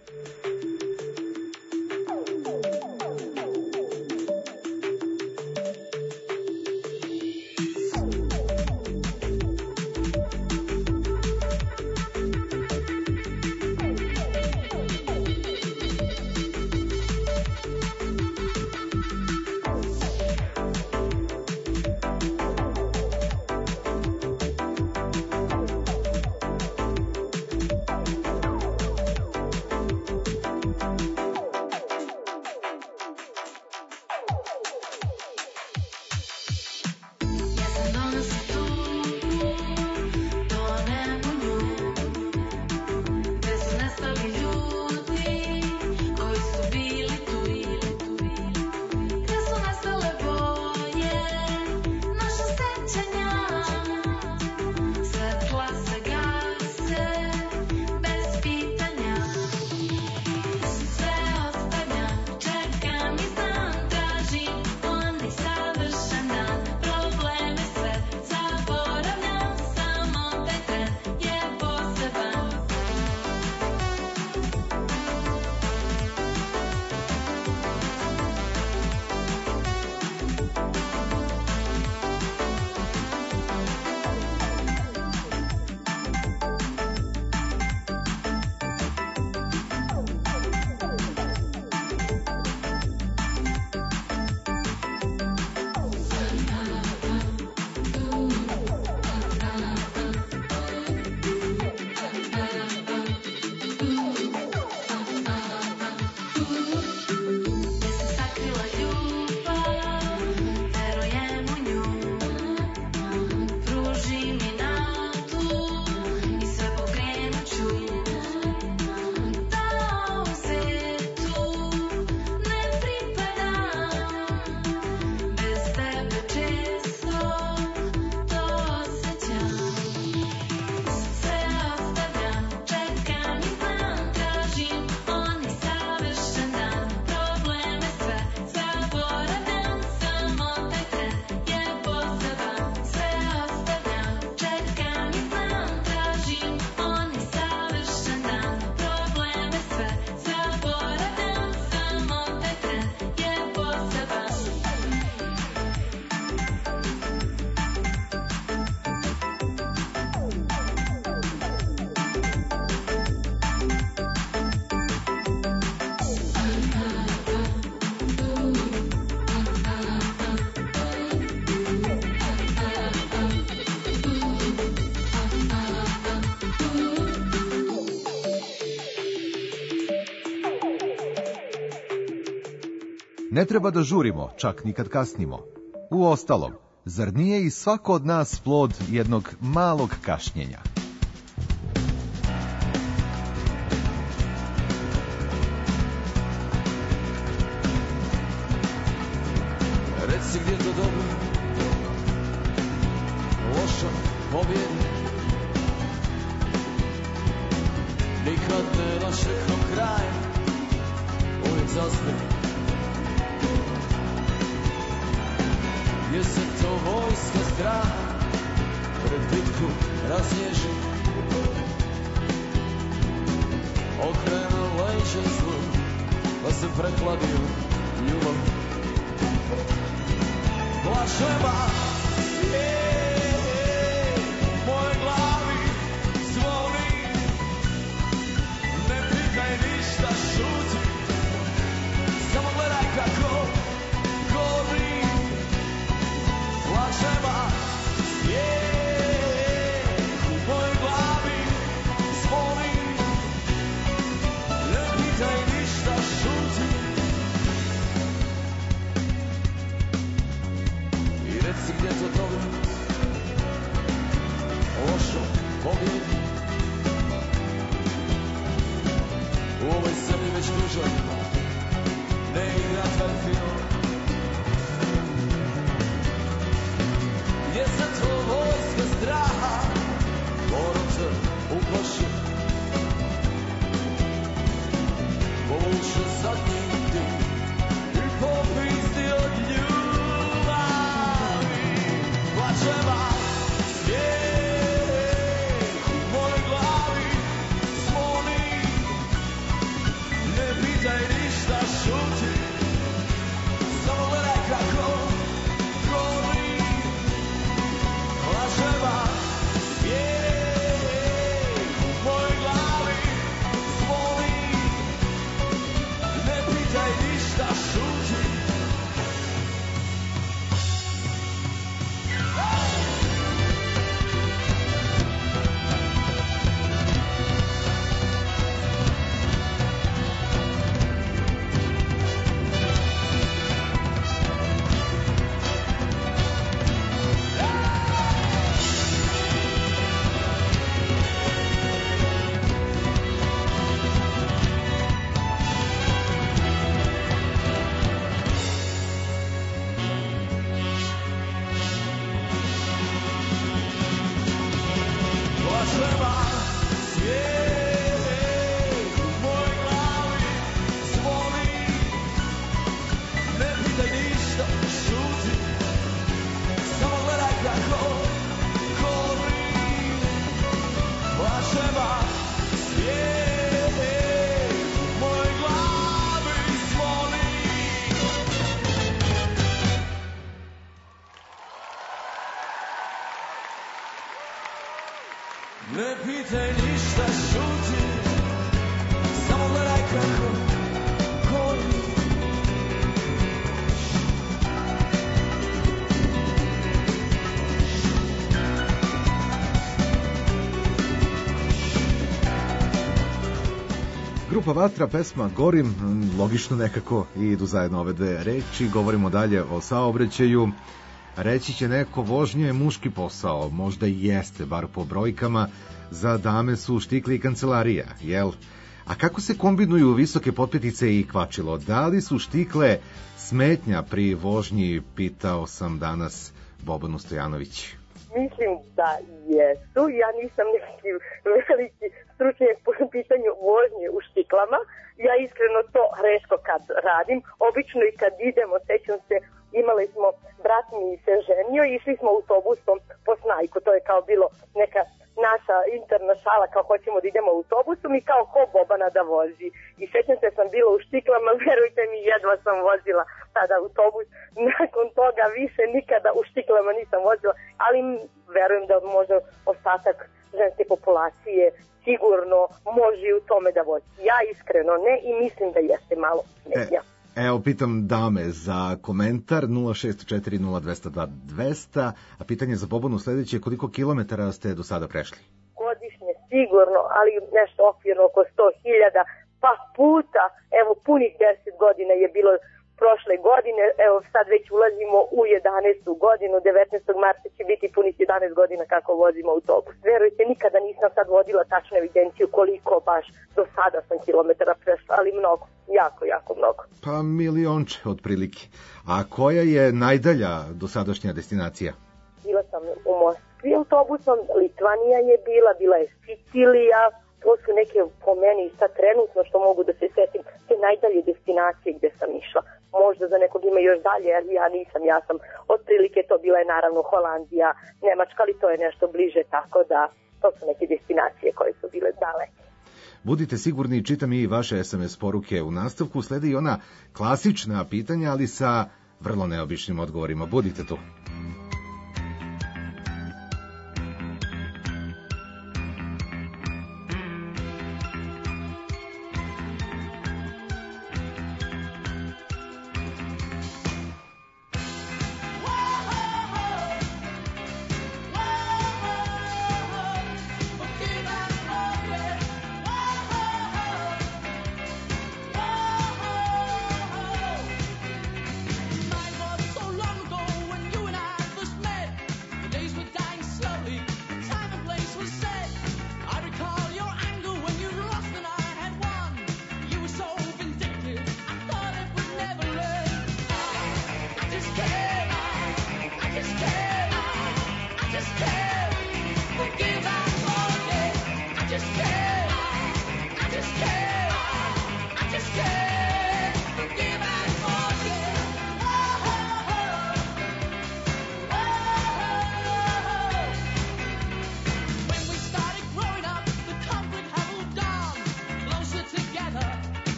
Ne treba da žurimo, čak ni kad kasnimo. Uostalom, zar nije i svako od nas plod jednog malog kašnjenja? Reci gdje to dobro, loša pobjeda. Nikad ne dočekam kraja, uvijek zaspim. Gdje se to vojska straha pred bitku razježi, okrenu leđe zlu, pa se prekladi u ljubav. Plačeva svijet u mojoj glavi zvoni, ne pitaj ništa, šuti, samo gledaj kako gori. Plačeva svijet u mojoj glavi zvoni, ne pitaj ništa, šuti. Reci gdje to dobro, lošo pobjedi. U ovoj zemlji već duže ne igra taj film. Gdje se to vojska straha moram te uplaši, povuče zadnji dim i popizdi od ljubavi. Plačeva svijet u mojoj glavi zvoni, ne pitaj ništa, šuti, samo gledaj kako gori. Plačeva svijet u mojoj glavi zvoni, ne pitaj ništa, šuti. Ne pitaj ništa, šuti, samo gledaj kako gori. Grupa Vatra, pesma Gorim, logično nekako i idu zajedno ove dve reči. Govorimo dalje o saobraćaju. Reći će neko, vožnja je muški posao, možda i jeste, bar po brojkama, za dame su štikli i kancelarija, jel? A kako se kombinuju visoke potpetice i kvačilo? Da li su štikle smetnja pri vožnji, pitao sam danas Bobanu Stojanović. Mislim da jesu. Ja nisam neki veliki stručnjak po pitanju vožnje u štiklama. Ja iskreno to retko kad radim. Obično i kad idemo, sećam se, imali smo, brat mi se ženio i išli smo autobusom po Snajku. To je kao bilo neka naša interna šala, kao hoćemo da idemo autobusom i kao ko Bobana da vozi. I sećam se, sam bila u štiklama, verujte mi, jedva sam vozila tada autobus. Nakon toga više nikada u štiklama nisam vozila, ali verujem da možda ostatak ženske populacije sigurno može u tome da vozi. Ja iskreno ne i mislim da jeste malo smetnja. E. Evo, pitam dame za komentar nula šest četiri nula dva nula dva dva nula nula, a pitanje za Bobanu sledeće, koliko kilometara ste do sada prešli? Godišnje sigurno, ali nešto okvirno oko sto hiljada, pa puta, evo punih deset godina je bilo prošle godine, evo sad već ulazimo u jedanaestu godinu, devetnaestog marta će biti punih jedanaest godina kako vozimo autobus. Verujte, nikada nisam sad vodila tačnu evidenciju koliko baš do sada sam kilometara prešla, ali mnogo, jako, jako mnogo. Pa milionče otprilike. A koja je najdalja dosadašnja destinacija? Bila sam u Moskvi autobusom, Litvanija je bila, bila je Sicilija, to su neke po meni sad trenutno što mogu da se setim, te najdalje destinacije gde sam išla. Možda za nekog ima još dalje, ali ja nisam, ja sam otprilike to bila je naravno Holandija, Nemačka, ali to je nešto bliže, tako da to su neke destinacije koje su bile daleke. Budite sigurni, čitam i vaše es em es poruke. U nastavku sledi i ona klasična pitanja, ali sa vrlo neobičnim odgovorima. Budite tu. So long ago when you and I first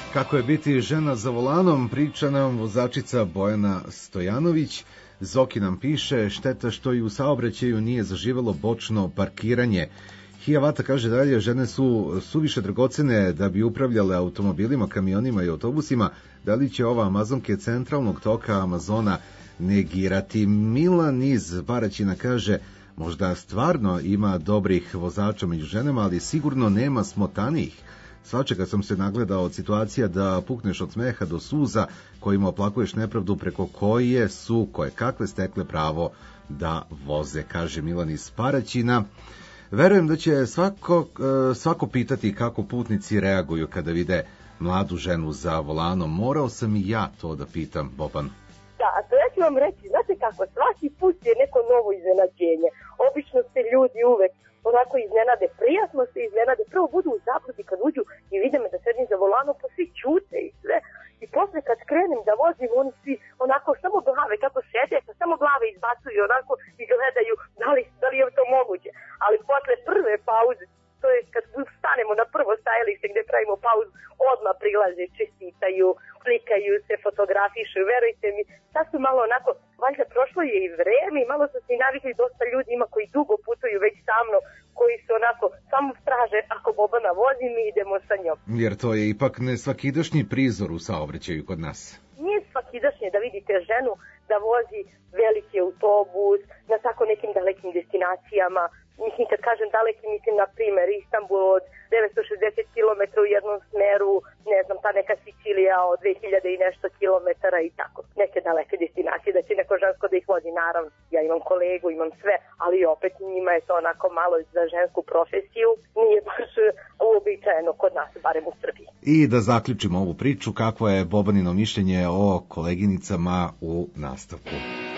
Kako je biti žena za volanom, priča nam vozačica Bojana Stojanović. Zoki nam piše, šteta što i u saobraćaju nije zaživelo bočno parkiranje. Hijavata kaže dalje, žene su suviše dragocene da bi upravljale automobilima, kamionima i autobusima. Da li će ova Amazonke centralnog toka Amazona negirati? Milan iz Baraćina kaže, možda stvarno ima dobrih vozača među ženama, ali sigurno nema smotanijih. Svačega sam se nagledao od situacija da pukneš od smeha do suza kojima oplakuješ nepravdu preko koje su koje kakve stekle pravo da voze, kaže Milan iz Paraćina. Verujem da će svako, svako pitati kako putnici reaguju kada vide mladu ženu za volanom. Morao sam i ja to da pitam, Boban. Da, a to ja ću vam reći, znate kako, svaki put je neko novo iznenađenje. Obično se ljudi uvek onako iznenade, prijatno se iznenade, prvo budu u zabludi kad uđu i vide me da sedim za volanom, pa svi ćute i sve. I posle kad krenem da vozim, oni svi onako samo glave kako sede, pa samo glave izbacuju onako i gledaju da li, da li je to moguće. Ali posle prve pauze, to je kad stanemo na prvo stajalište gde pravimo pauzu, odmah prilaze, čestitaju, slikaju se, fotografišu, verujte mi, sad su malo onako, valjda prošlo je i vreme i malo su se i navikli, dosta ljudi ima koji dugo putuju već sa mnom, koji su onako, samo traže ako Bobana vozi, mi idemo sa njom. Jer to je ipak ne svakidašnji prizor u saobraćaju kod nas. Nije svakidašnje da vidite ženu da vozi veliki autobus na tako nekim dalekim destinacijama. Mislim, kad kažem daleki, mislim, na primer, Istanbul od devetsto šezdeset kilometara u jednom smeru, ne znam, ta neka Sicilija od dve hiljade i nešto kilometara i tako. Neke daleke destinacije, da će neko žensko da ih vozi, naravno. Ja imam kolegu, imam sve, ali opet njima je to onako malo za žensku profesiju. Nije baš uobičajeno kod nas, barem u Srbiji. I da zaključimo ovu priču, kakvo je Bobanino mišljenje o koleginicama u nastavku.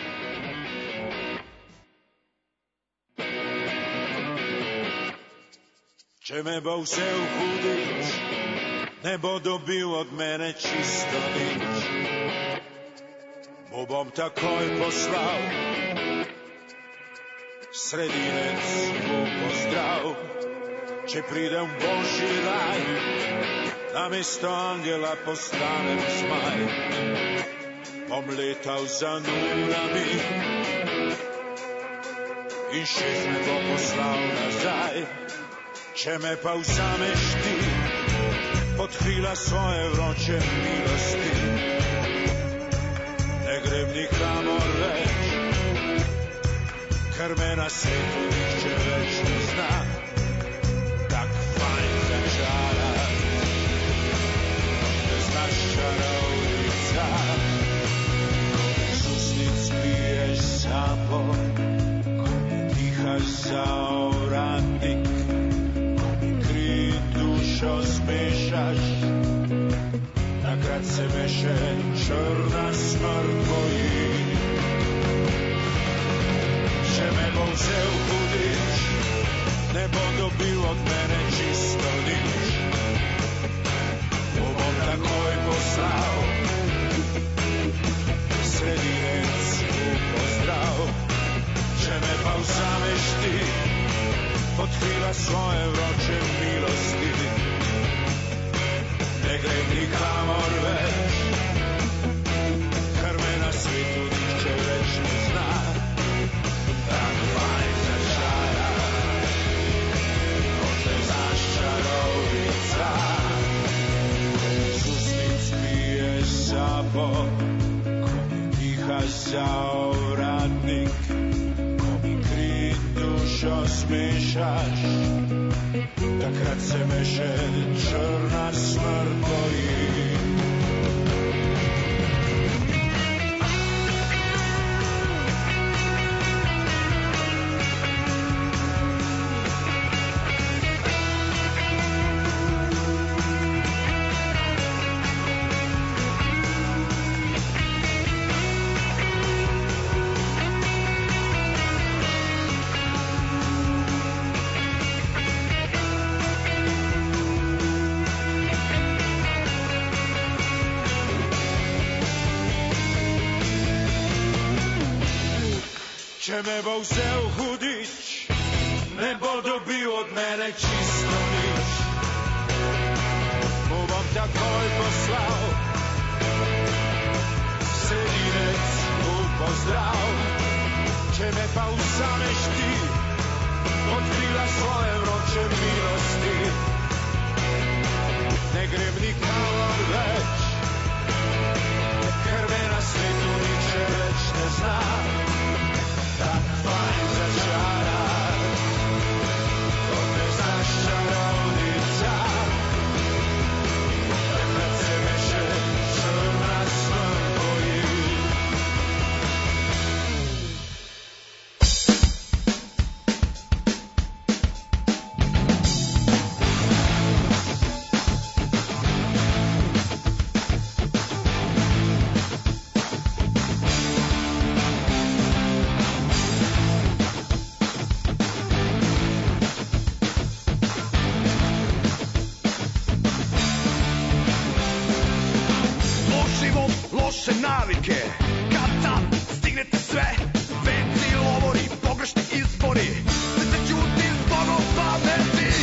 Če me bo vzel hudič, ne bo dobil od mene čisto nič. Mu bom takoj poslal sredinec mu pozdrav. Če pridem v božji raj, namesto angela postanem zmaj. Bom letal za nulami in šest me bo poslal nazaj. Če me pa vzameš ti pod krila svoje vroče milosti, ne grem nikamor več, ker me na svetu nihče več ne zna. Tak fajn začarat, ne znaš čarovnica, z usnic piješ sapo, ko mi dihaš za ovratnik, dušo smešaš, takrat se me še črna smrt boji. Če me bo vzel hudič, ne bo dobil od mene čisto nič. Mu bom takoj poslal sredinec mu pozdrav. Če me pa vzameš ti pod krila svoje vroče milosti, ne grem nikamor več, ker me na svetu nihče več ne zna. Tak fajn začara, kot ne znaš čarovnica, z usnic piješ sapo, ko mi dihaš za ovratnik, dušo smešaš, takrat se me še črna smrt boji. Če me bo vzel hudič, ne bo dobil od mene čisto nič. Mu bom da tvoj poslal Sredinec u pozdrav Če me pa usameš ti Otkrila svoje vroče milosti Ne grem nikamor več Ker me na svetu niče več ne zna Tak fajn začaran Kot ne znaš čarovnica Takrat se me še črna smrt boji loše navike Kad tad stignete sve Venci, lovori, pogrešni izbori Sve se ćuti zbogom pameti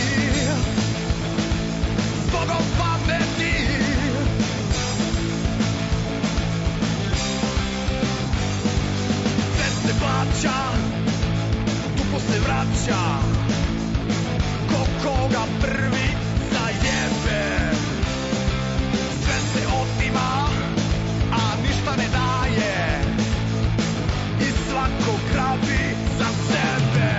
Zbogom pameti Sve se plaća Tupo se vraća Ko koga prvi zajebe Sve se otima ništa ne daje I svako grabi za sebe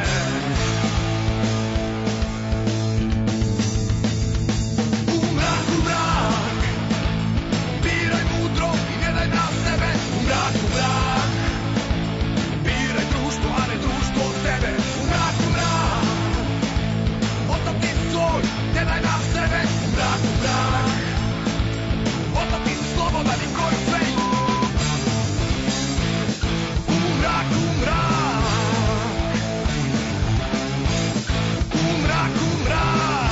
U mrak, u mrak Biraj mudro i ne daj na sebe U mrak, u mrak Biraj društvo, a ne društvo od tebe U mrak, u mrak Ostati svoj, ne daj na sebe U mrak, u mrak Ostati slobodan i koji sve Umrak, umrak Umrak, umrak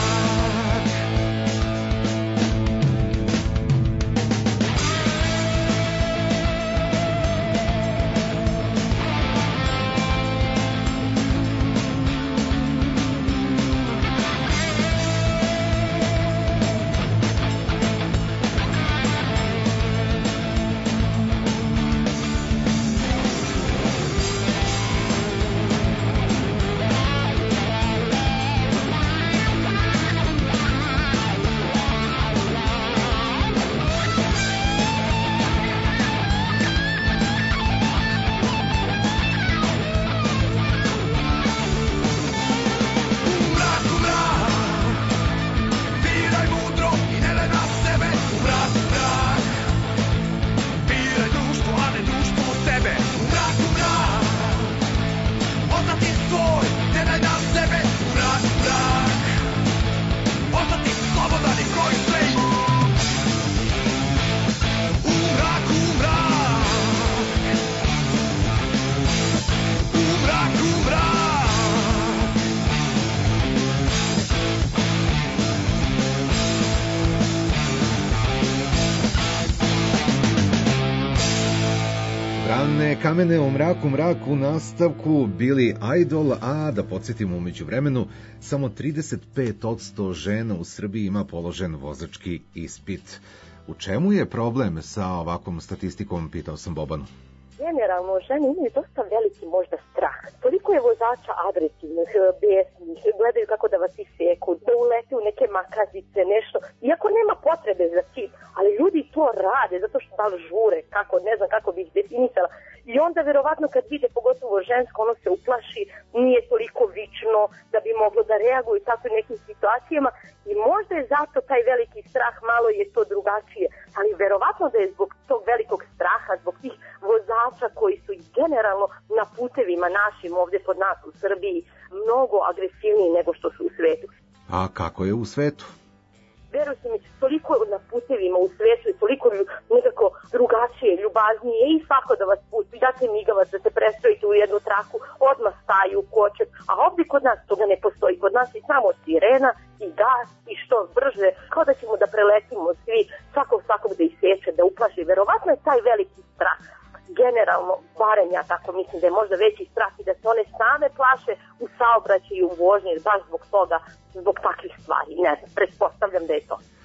Kamene o mraku, mraku, nastavku bili Idol, a da podsjetimo umeđu vremenu, samo trideset pet posto žena u Srbiji ima položen vozački ispit. U čemu je problem sa ovakvom statistikom, pitao sam Bobanu. Generalno, žene imaju dosta veliki možda strah. Toliko je vozača agresivnih, besnih, gledaju kako da vas iseku, da ulete u neke makazice, nešto. Iako nema potrebe za tim, ali ljudi to rade zato što da li žure, kako, ne znam kako bi ih definisala. I onda verovatno kad vide pogotovo žensko, ono se uplaši, nije toliko vično da bi moglo da reaguje u takvim nekim situacijama i možda je zato taj veliki strah, malo je to drugačije, ali verovatno da je zbog tog velikog straha, zbog tih vozača koji su generalno na putevima našim ovde kod nas u Srbiji mnogo agresivniji nego što su u svetu. A kako je u svetu? Verujte mi, toliko na putevima u svetu je toliko nekako drugačije, ljubaznije i svako da vas pusti, date migavac da se prestrojite u jednu traku, odmah staju, kočet, a ovdje kod nas toga ne postoji, kod nas je samo sirena i gas i što brže, kao da ćemo da preletimo svi, svakog svakog da iseče, da uplaši, verovatno je taj veliki strah. Generalno, barem ja tako mislim da je možda veći strah i da se one same plaše u saobraćaju, u vožnji, baš zbog toga, zbog takvih stvari. Ne znam, pretpostavljam da je to.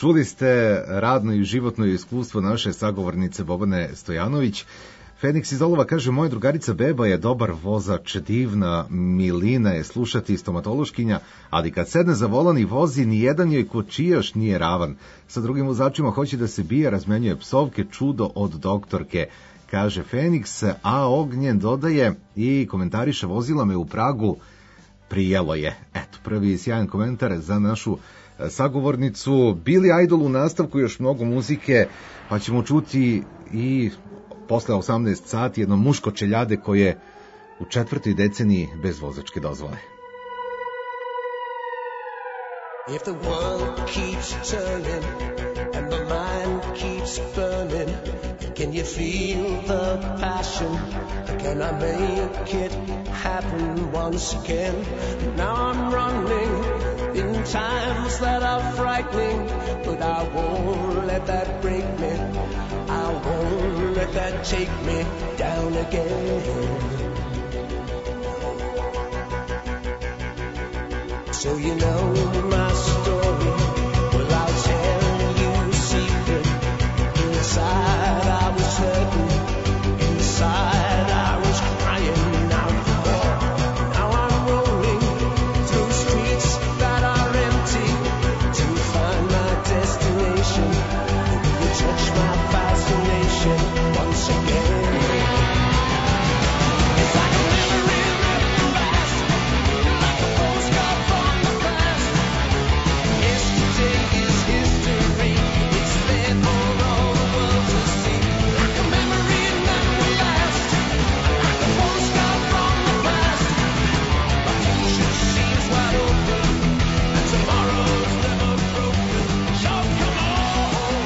Čuli ste radno i životno iskustvo naše sagovornice Bobane Stojanović. Feniks iz Olova kaže, moja drugarica Beba je dobar vozač, divna milina je slušati, stomatološkinja, ali kad sedne za volan i vozi, nijedan joj kočijaš nije ravan. Sa drugim vozačima hoće da se bije, razmenjuje psovke, čudo od doktorke, kaže Feniks, a Ognjen dodaje i komentariše, vozila me u Pragu, prijelo je. Eto, prvi sjajan komentar za našu sagovornicu. Billy Idol u nastavku, još mnogo muzike, pa ćemo čuti i posle osamnaest sati jedno muško čeljade koje u četvrtoj deceniji bez vozačke dozvole. If the world keeps turning and the mind keeps burning, can you feel the passion? Can I make it happen once again? Now I'm running in times that are frightening, but I won't let that break me. I won't let that take me down again. So you know my story, well I'll tell you a secret. Inside I was hurting, inside I was crying out for more. Now I'm rolling through streets that are empty to find my destination. You touch my fascination once again. It's like a memory that lasts, like a postcard from the past. Yesterday is history, it's there for all the world to see. Like a memory that will last, like a postcard from the past. My future seems wide open, and tomorrow's never broken. So come on.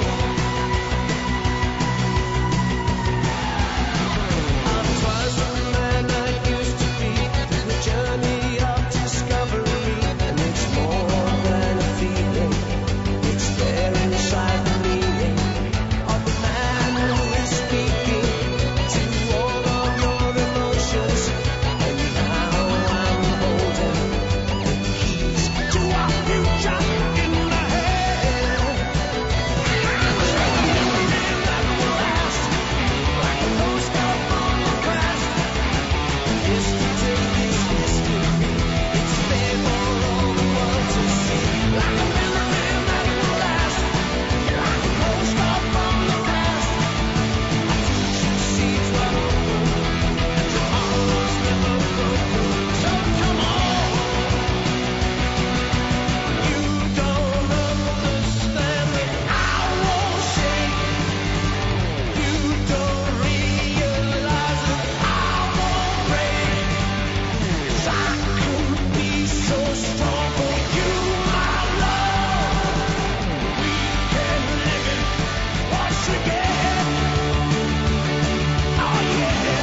I'm twice the man I used to be, through a journey of discovery, and it's more than a feeling. It's there inside the meaning of the man who is speaking to all of your emotions. And now I'm holding the keys to our future in my hand. Like a memory that will last, like a postcard from the past. Yesterday is history, it's there for all the world to see. Like a memory that will last, like a postcard from the past. My future seems wide open, and tomorrow's never broken. So come on. You don't understand me, I won't say. You don't realize it, I won't break. 'Cause I could be so strong for you, my love. We can live it once again. Oh yeah.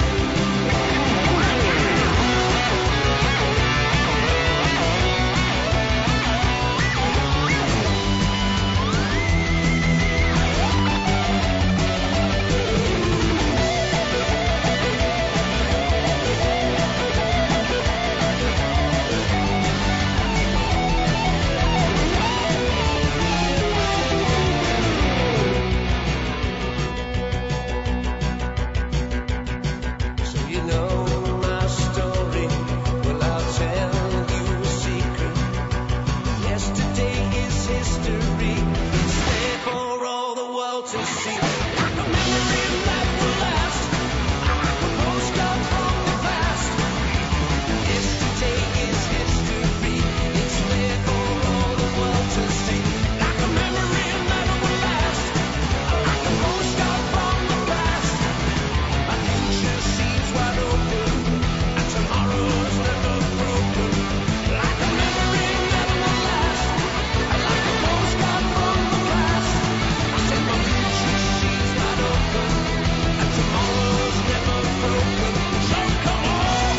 So you know my story, well I'll tell you a secret. Yesterday is history, it's there for all the world to see. Like a memory that will last, like a postcard from the past. Yesterday is history, it's there for all the world to see. Like a memory that will last, like a postcard from the past. My future seems wide open, and tomorrow's never broken. Like a memory that will last, like a postcard from the past. I said my future seems wide open, and tomorrow's never broken. So come on,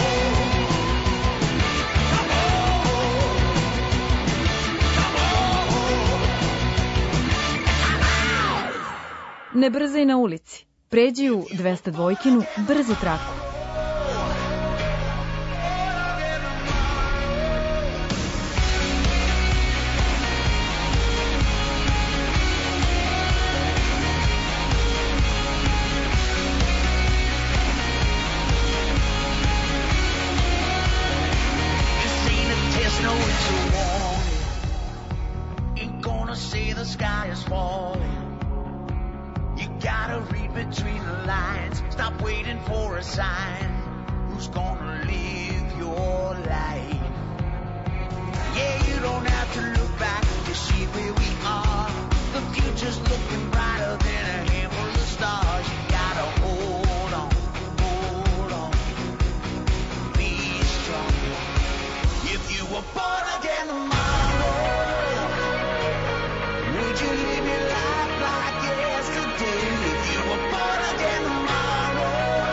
come on, come on. Ne brzaj na ulici. Pređi u dvesta dvojkinu brzu traku. the sky is falling. You gotta read between the lines. Stop waiting for a sign. Who's gonna live your life? Yeah, you don't have to look back to see where we are. The future's looking brighter than a handful of stars. You gotta hold on, hold on, be strong. If you were born again tomorrow, would you live your life like yesterday? If you were born again tomorrow,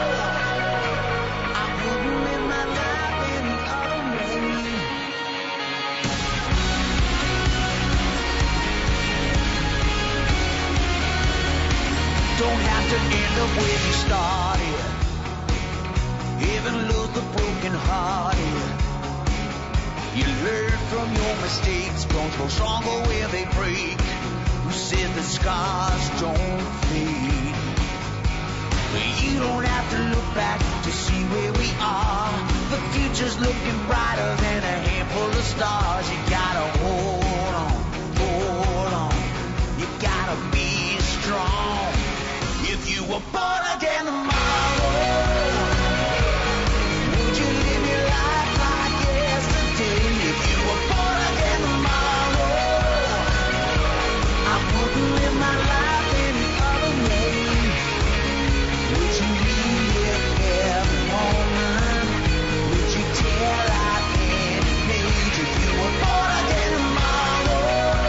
I wouldn't live my life any other way. Don't have to end up where you started. Even lose the broken hearted. You learn from your mistakes. Bones grow stronger where they break. Who said the scars don't fade? But you don't have to look back to see where we are. The future's looking brighter than a handful of stars. You gotta hold on, hold on. You gotta be strong. If you were born again tomorrow, would you live your life like yesterday? If you were born again tomorrow, I wouldn't live my life any other way. Would you relive every moment? Would you tear out any page? If you were born again tomorrow,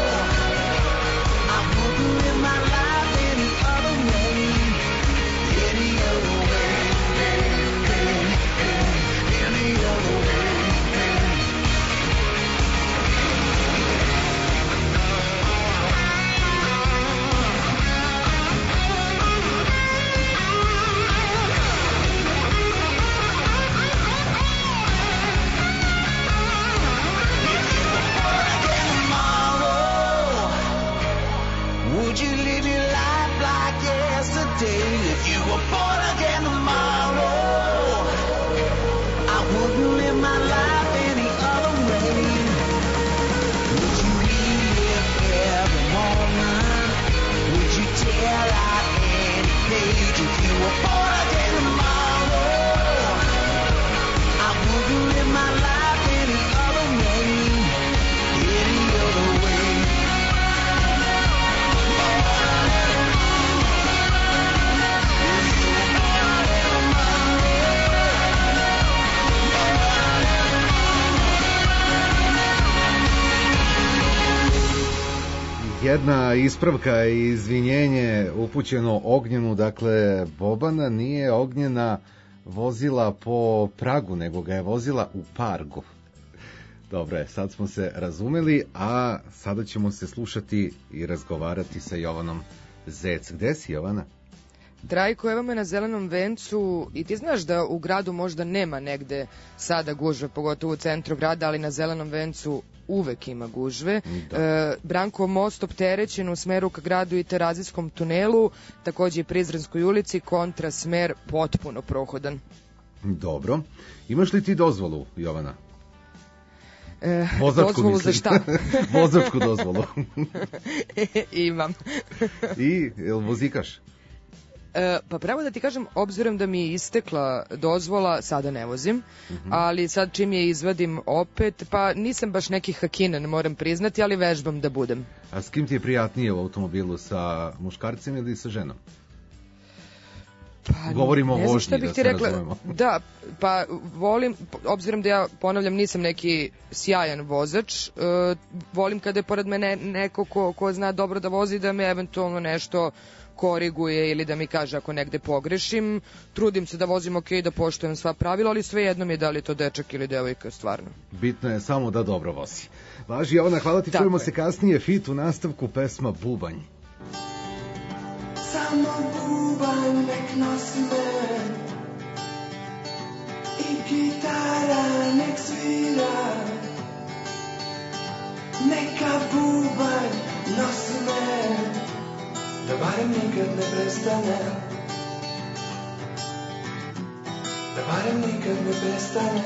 I wouldn't live my life any other way. Any other way, any other way. Would you live your life like yesterday? If you were born again tomorrow, I wouldn't live my life any other way. Would you relive every moment? Would you tear out any page? If you were born again tomorrow, I wouldn't live my life any other way. Any other way. Jedna ispravka i izvinjenje upućeno Ognjenu, dakle Bobana nije Ognjena vozila po pragu, nego ga je vozila u pargu. Dobro je, sad smo se razumeli, a sada ćemo se slušati i razgovarati sa Jovanom Zec. Gde si, Jovana? Trajko, evo me na Zelenom vencu i ti znaš da u gradu možda nema negde sada gužve, pogotovo u centru grada, ali na Zelenom vencu uvek ima gužve. E, Branko most opterećen u smeru ka gradu i Terazijskom tunelu, takođe i Prizrenskoj ulici, kontra smer potpuno prohodan. Dobro. Imaš li ti dozvolu, Jovana? E, Vozačku dozvolu mislim. za šta? Vozačku dozvolu. Imam. I, jel vozikaš? E, pa pravo da ti kažem, obzirom da mi je istekla dozvola, sada ne vozim, uh-huh. ali sad čim je izvadim opet, pa nisam baš neki hakinen, moram priznati, ali vežbam da budem. A s kim ti je prijatnije u automobilu, sa muškarcem ili sa ženom? Pa, govorimo o ne znam šta vožnji, bih da ti se rekla. razumemo. Da, pa volim, obzirom da ja, ponavljam, nisam neki sjajan vozač, uh, volim kada je pored mene neko ko, ko zna dobro da vozi, da me eventualno nešto koriguje ili da mi kaže ako negde pogrešim. Trudim se da vozim ok, da poštujem sva pravila, ali svejedno mi je da li je to dečak ili devojka, stvarno. Bitno je samo da dobro vozi. Važi, Jovana, hvala ti, Tako čujemo je. se kasnije. Fit u nastavku, pesma Bubanj. Samo bubanj nek nosi me i gitara nek svira. Neka bubanj nosi me, da barem nikad ne prestane. Da barem nikad ne prestane.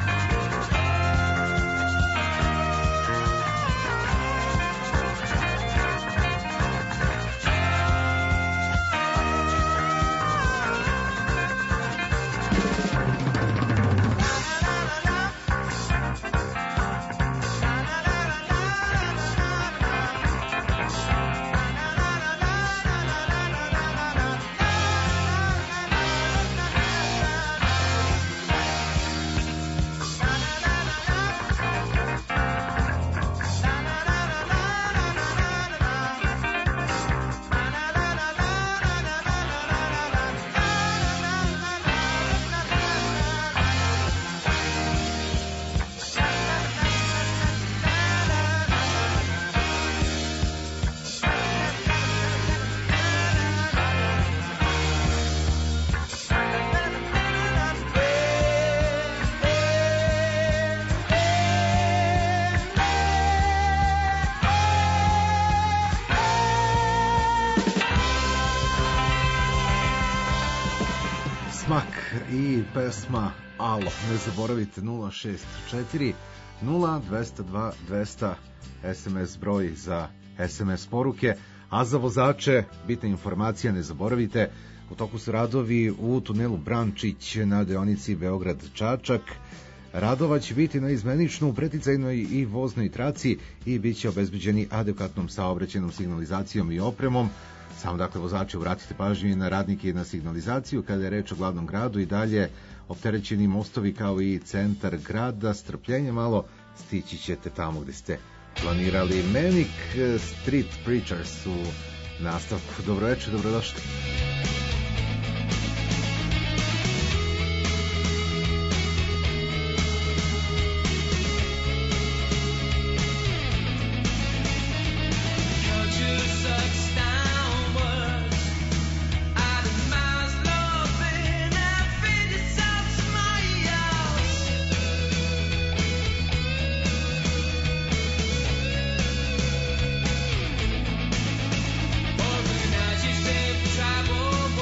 i pesma Alo. Ne zaboravite nula šest četiri nula dva zero dva dva zero zero S M S broj za S M S poruke, a za vozače bitna informacija, ne zaboravite, u toku su radovi u tunelu Brančić na deonici Beograd-Čačak. Radova će biti na izmeničnu, preticajnoj i voznoj traci i bit će obezbeđeni adekvatnom saobraćajnom signalizacijom i opremom. Samo dakle vozače obratite pažnju i na radnike i na signalizaciju kada je reč o glavnom gradu i dalje opterećeni mostovi kao i centar grada. Strpljenje malo, stići ćete tamo gde ste planirali. Manic Street Preachers u nastavku. Dobro večer, dobrodošli. Travel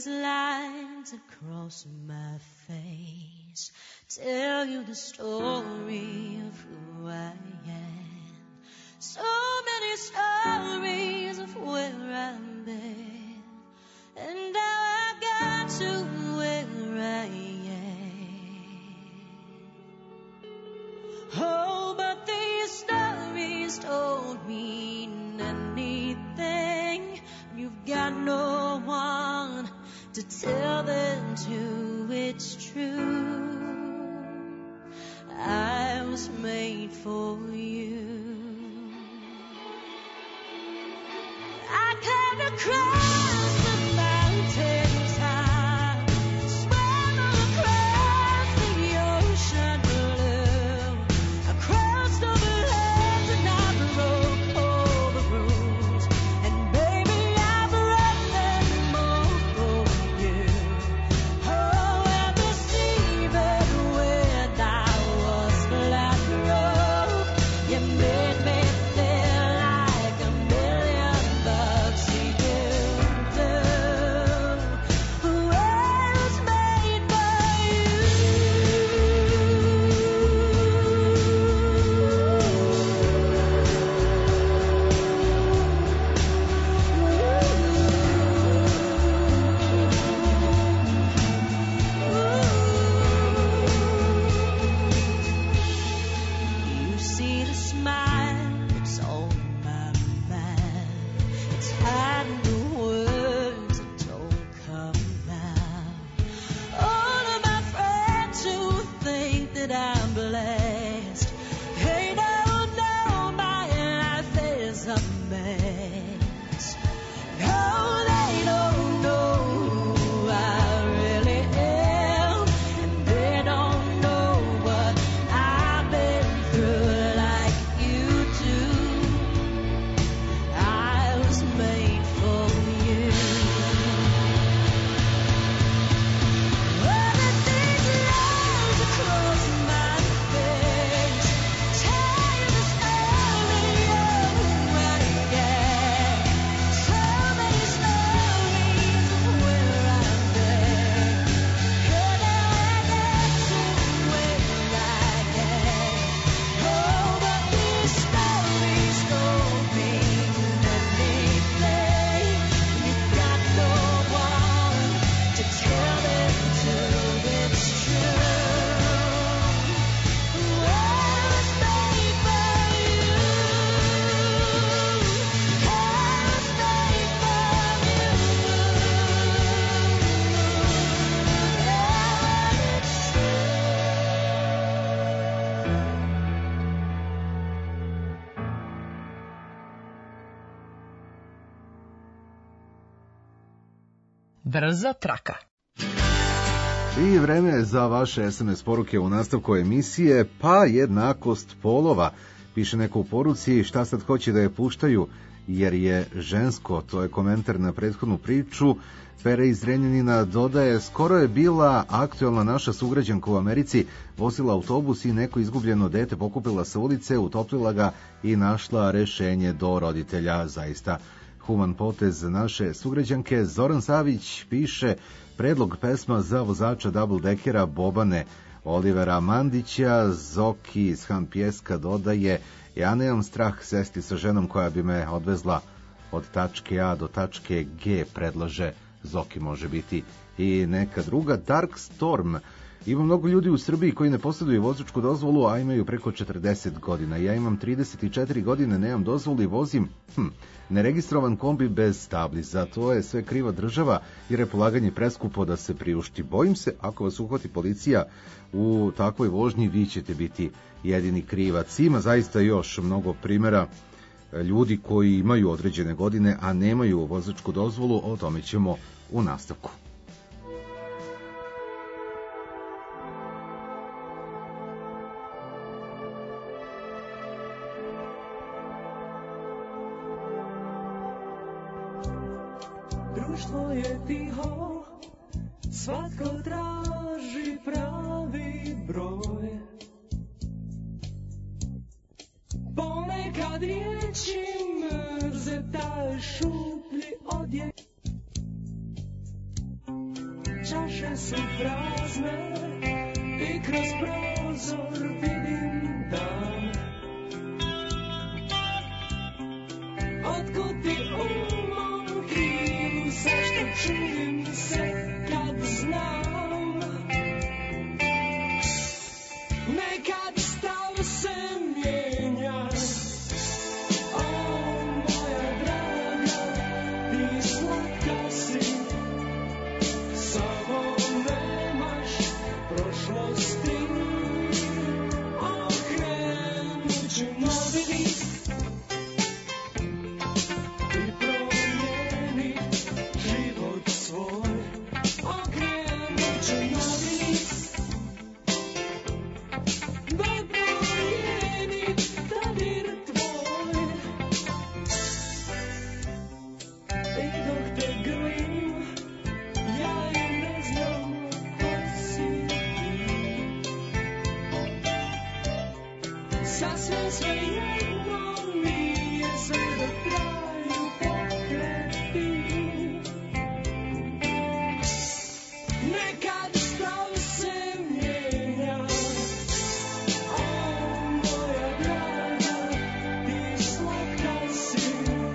these lines across my face tell you the story of who I am. So many stories of where I've been and how I got to where I am. Oh, but these stories don't mean anything. You've got no one to tell them to. It's true, I was made for you. I came across the mountains high, swam across the ocean blue. I crossed over lands and I broke all the rules. And baby, I broke them all for you. Oh, and the seabed when I was flat broke, you made me feel like a million bucks a year. Who else made you see the smile that's on my mind? It's hiding the words that don't come out. All of my friends who think that I'm blessed, they don't know my life is a mess. No, they don't know who I really am, and they don't know what I've been through like you do. I was made for you. Well, if these lines across my face tell you the story of who I am, so many stories of where I've been, and how I got to where I am. Oh, but these stories don't mean anything. You've got no one to tell them to. It's true, I was made for you. I was made for you. Brza traka. I vreme je za vaše es em es poruke u nastavku emisije, pa jednakost polova. Piše neko u poruci, šta sad hoće da je puštaju, jer je žensko. To je komentar na prethodnu priču. Pere iz Zrenjanina dodaje, skoro je bila aktuelna naša sugrađanka u Americi, vozila autobus i neko izgubljeno dete pokupila sa ulice, utoplila ga i našla rešenje do roditelja. Zaista human potez naše sugrađanke. Zoran Savić piše, predlog pesma za vozača double-dekera Bobane Olivera Mandića. Zoki iz Han Pjeska dodaje, ja nemam strah sesti sa ženom koja bi me odvezla od tačke A do tačke G, predlaže Zoki, može biti i neka druga. Dark Storm, ima mnogo ljudi u Srbiji koji ne posjeduju vozačku dozvolu, a imaju preko četrdeset godina. Ja imam trideset četiri godine, nemam dozvolu i vozim hm, neregistrovan kombi bez tabli. Za to je sve kriva država jer je polaganje preskupo da se priušti. Bojim se, ako vas uhvati policija u takvoj vožnji, vi ćete biti jedini krivac. Ima zaista još mnogo primjera ljudi koji imaju određene godine, a nemaju vozačku dozvolu. O tome ćemo u nastavku. Društvo je tiho, svatko traži pravi broj. Ponekad riječi mrze taj šuplji odjek. čaše su prazne i kroz prozor vidim dan. Otkud ti u mom krilu, zašto čudim se kad znam? Nekad stav se mijenja, o moja draga, ti slatka si, samo nemaš prošlosti. Okrenut ću novi list i promijenit život svoj. Okrenut ću novi list da promijenit dodir tvoj. I dok te grlim, ja i ne znam ko si ti. Sasvim svejedno mi je sve da traju pokreti. Nekad stav se mijenja, o moja draga, ti slatka si,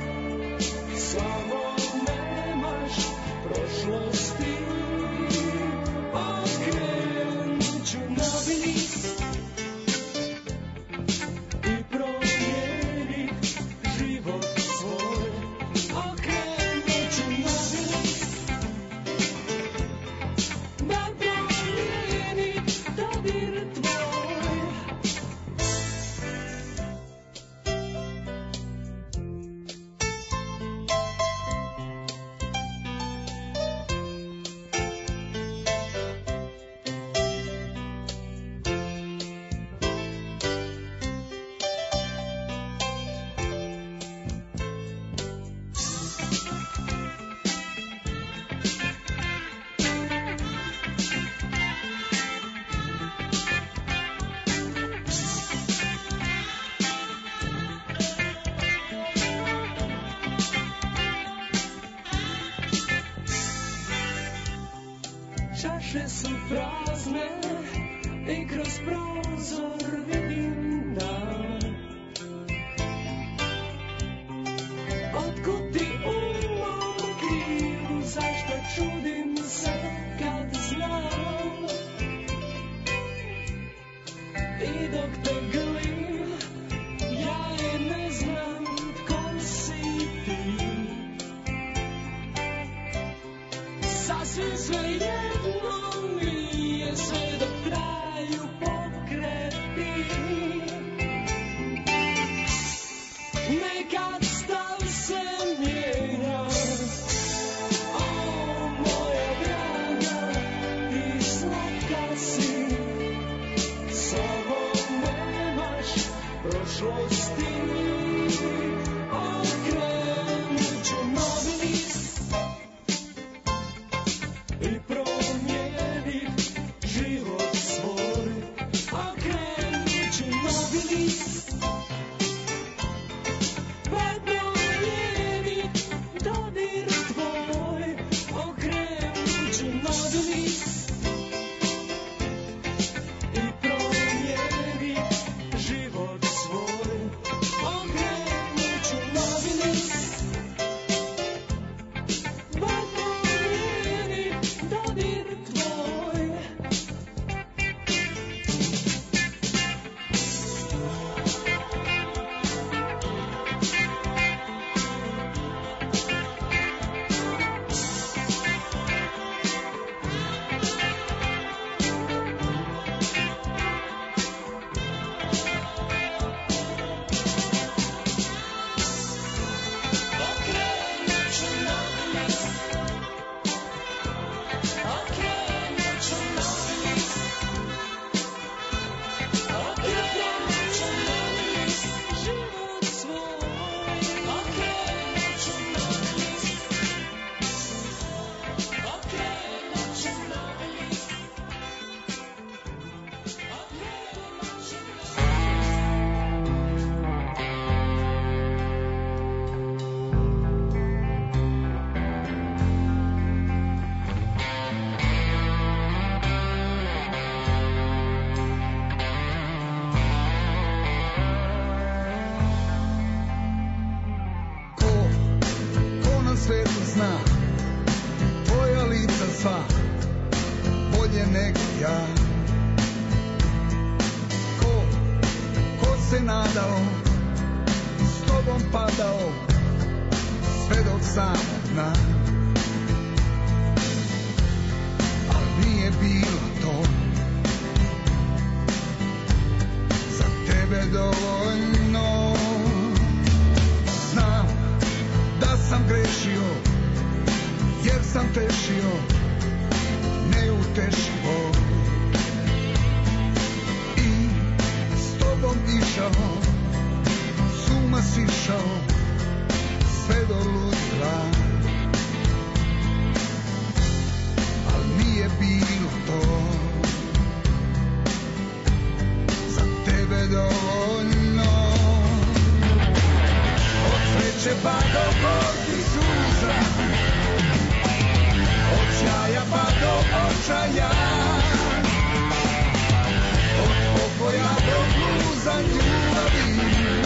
samo nemaš prošlosti. Okrenut ću novi list i promijenit život svoj. Okrenut ću novi list da promijenit dodir tvoj. Čaše su prazne i kroz prozor vidim dan. Otkud ti u mom krilu, zašto čudim se kad znam? I dok te grlim, ja i ne znam tko si ti. Sasvim svejedno mi je sve dok traju pokreti. Nekad stav se mijenja, o moja draga, ti slatka si, samo nemaš prošlosti. Okrenut ću novi list i promijenit život svoj. Okrenut ću novi list da promijenit dodir tvoj. Okrenut ću novi list i promijenit život svoj. Okrenut ću novi list da promijenit dodir tvoj. Okrenut ću novi list, okrenut ću novi list, okrenut ću novi list, život svoj. Okrenut ću novi list, okrenut ću novi list, okrenut ću novi list. zna, tvoja lica sva, bolje nego ja. Ko, ko se nadao, s tobom padao, sve do samog dna. Al nije bilo to za tebe dovoljno. Znam da sam grešio, jer sam tešio neutešivo i s tobom išao, s uma sišao, sve do ludila. Al nije bilo to za tebe dovoljno. Od sreće pa do gorkih suza, od sjaja pa do očaja, od pokoja do bluza ljubavi,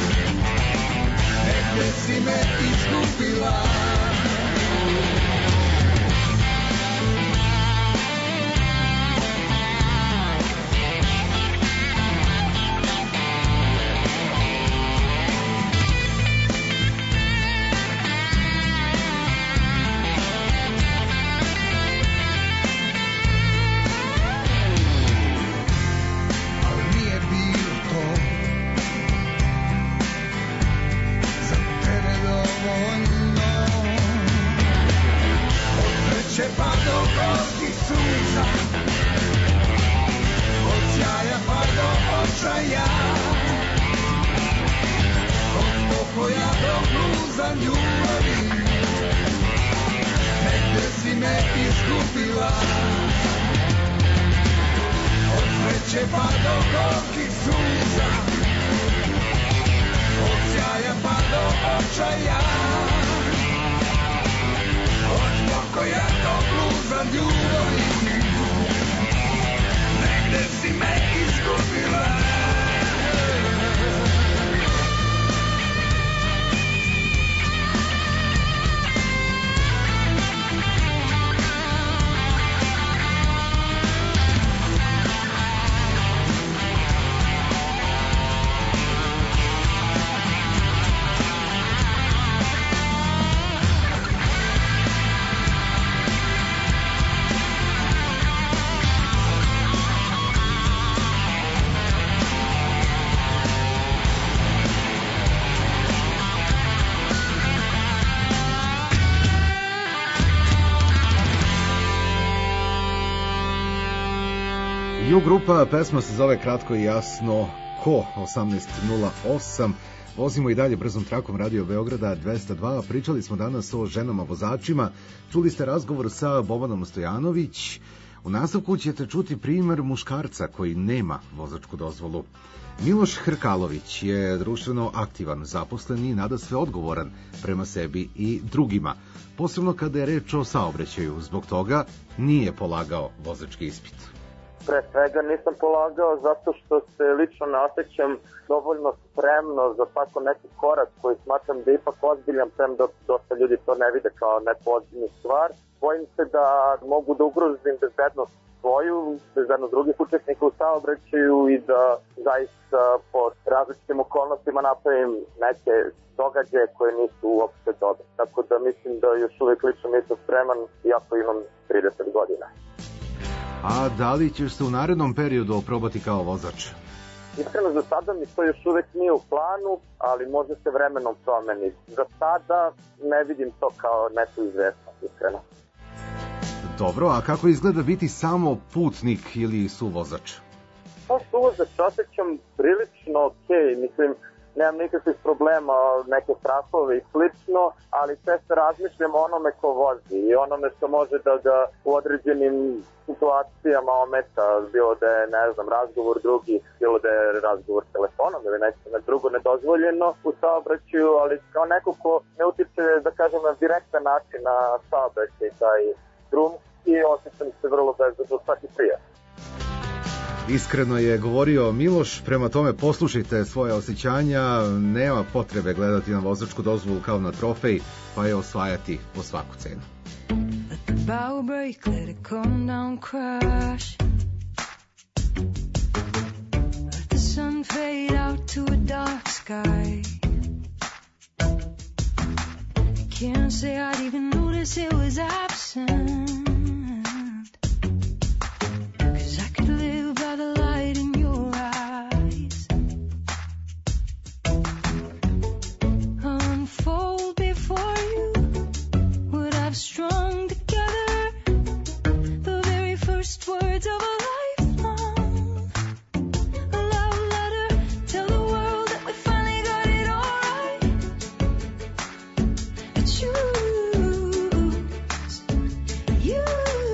negde si me izgubila. Pa do gorkih suza, od sjaja pa do očaja, od pokoja do bluza ljubavi, negde si me izgubila. Od sreće pa do gorkih suza, od sjaja pa do očaja, pokoja do bluza ljubavi, negde si me izgubila. Ju grupa, pesma se zove kratko i jasno Ko, osamnaest nula osam. Vozimo i dalje brzom trakom Radio Beograda dvesta dva. Pričali smo danas o ženama vozačima. Čuli ste razgovor sa Bobanom Stojanović. U nastavku ćete čuti primer muškarca koji nema vozačku dozvolu. Miloš Hrkalović je društveno aktivan, zaposlen i nadasve odgovoran prema sebi i drugima, posebno kada je reč o saobraćaju. Zbog toga nije polagao vozački ispit. Pre svega nisam polagao zato što se lično ne osjećam dovoljno spremno za tako neki korak koji smatram da je ipak ozbiljan, prem da dosta ljudi to ne vide kao neku ozbiljnu stvar. Bojim se da mogu da ugrozim bezbednost svoju, bezbednost drugih učesnika u saobraćaju i da zaista po različitim okolnostima napravim neke događaje koje nisu uopšte dobre. Tako da mislim da još uvijek lično nisam spreman, iako imam trideset godina. A da li ćeš se u narednom periodu oprobati kao vozač? Iskreno, za sada mi to još uvek nije u planu, ali može se vremenom promeniti. Za sada ne vidim to kao neku izvesnost, iskreno. Dobro, a kako izgleda biti samo putnik ili suvozač? Pa suvozač osjećam prilično okej, mislim, nemam nikakvih problema, neke strahove i slično, ali često razmišljam o onome ko vozi i onome što može da ga u određenim situacijama ometa, bilo da je, ne znam, razgovor drugi, bilo da je razgovor telefonom ili nešto na drugo nedozvoljeno u saobraćaju, ali kao neko ko ne utiče, da kažem, na direktan način na saobraćaj taj drum i osjećam se vrlo bezbedno, čak i prije. Iskreno je govorio Miloš, prema tome poslušajte svoje osjećanja, nema potrebe gledati na vozačku dozvolu kao na trofej, pa je osvajati po svaku cenu. Let the bow break, let it come down, crash. Let the sun fade out to a dark sky. Can't say I'd even notice it was absent. 'Cause I could live by the light in your eyes. Unfold before you what I've strung together. The very first words of a lifelong. A love letter, tell the world that we finally got it all right. Choose you.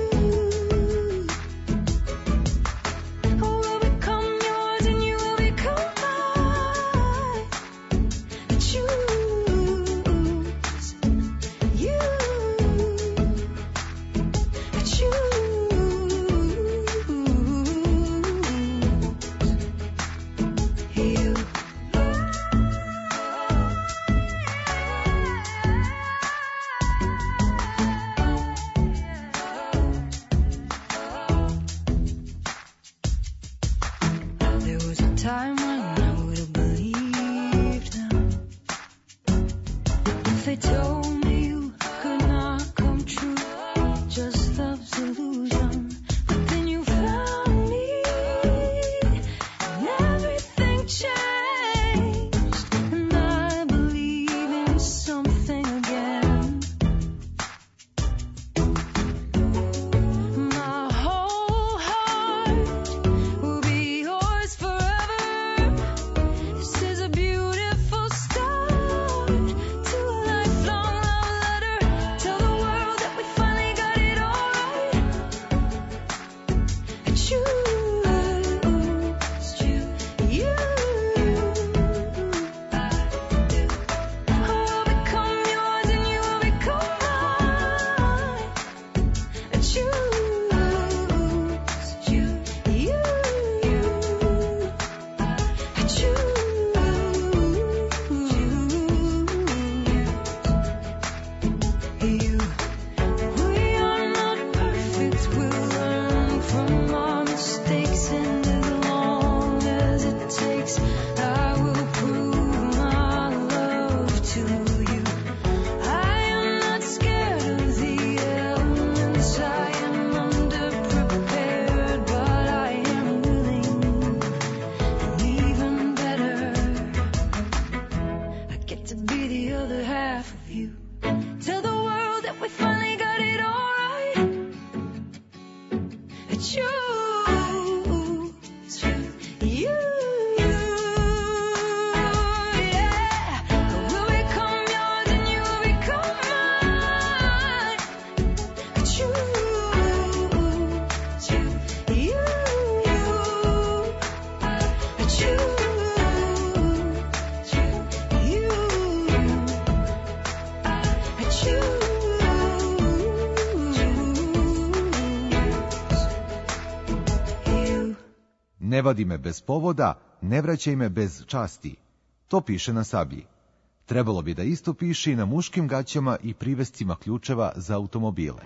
I will become yours and you will become mine. Choose you. Choose you. There was a time when I would have believed them if they told me you could not come true, just love's illusion. But then you found me and everything changed, and I believe in something again. My whole heart will be yours forever. This is a beautiful start to a lifelong love letter. Tell the world that we finally got it all right. I choose you. I will become yours and you will become mine. I choose you. I choose you. We are not perfect, we'll learn from our mistakes, and as long as it takes, I will prove my love to you. I am not scared of the elements, I am underprepared, but I am willing, and even better, I get to be the other half of you. Tell the world that we finally got it all right. I choose you. Yeah. I will become yours and you will become mine. I choose you. I choose you. I choose you. Ne vadi me bez povoda, ne vraćaj me bez časti. To piše na sablji. Trebalo bi da isto piše i na muškim gaćama i privescima ključeva za automobile.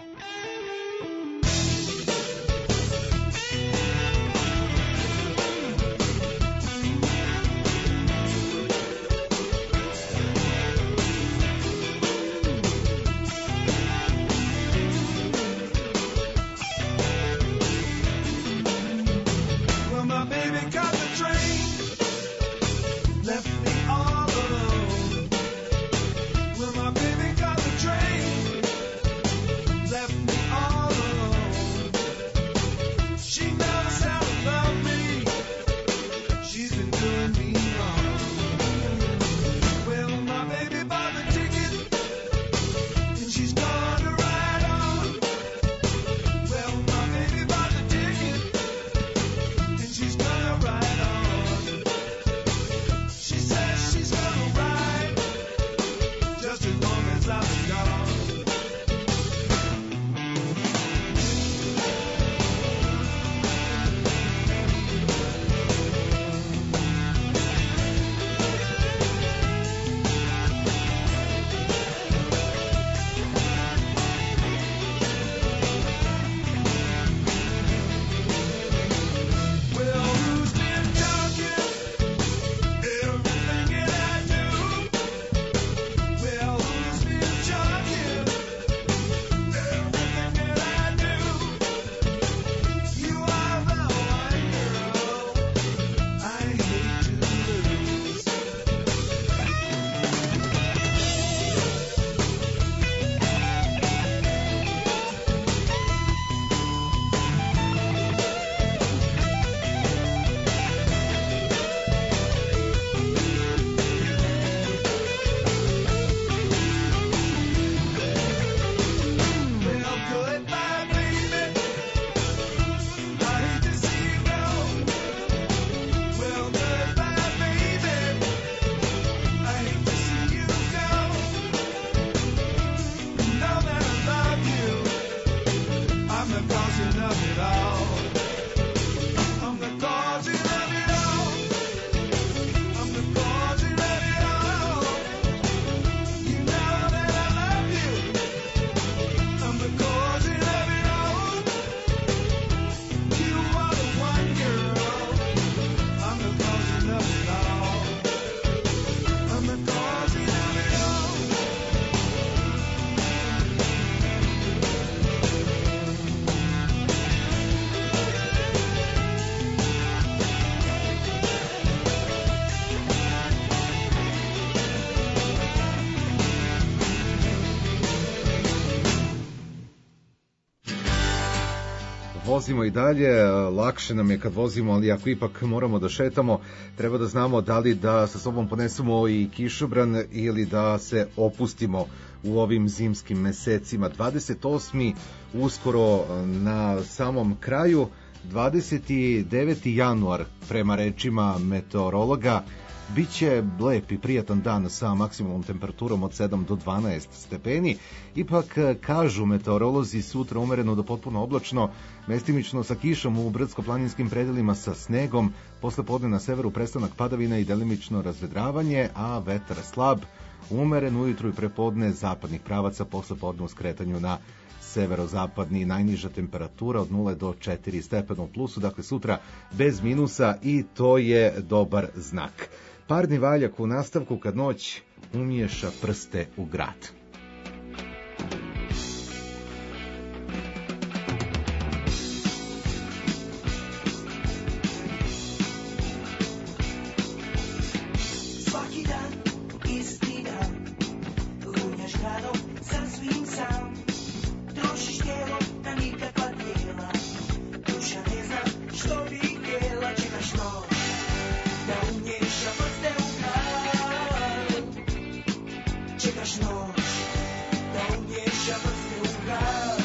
Well, my baby got the train, left me all alone. Well, my baby got the train, left me vozimo i dalje, lakše nam je kad vozimo, ali ako ipak moramo da šetamo, treba da znamo da li da sa sobom ponesemo i kišobran ili da se opustimo u ovim zimskim mesecima. dvadeset osmi uskoro na samom kraju, dvadeset deveti januar prema rečima meteorologa biće lep i prijatan dan sa maksimumom temperaturom od sedam do dvanaest stepeni. Ipak, kažu meteorolozi, sutra umereno do potpuno oblačno, mestimično sa kišom u brdsko-planinskim predelima sa snegom, posle podne na severu prestanak padavina i delimično razvedravanje, a vetar slab, umeren ujutru i prepodne zapadnih pravaca, posle podne u skretanju na severozapadni, najniža temperatura od nula do četiri stepena u plusu, dakle sutra bez minusa i to je dobar znak. Parni valjak u nastavku kad noć umiješa prste u grad. Svaki dan, isti dan, runjaš gradom sasvim sam. Trošiš tijelo na nikakva tijela, duša ne zna što bi htjela, čekaš noć da umješa prste u grad. Čekaš noć da umješa prste u grad.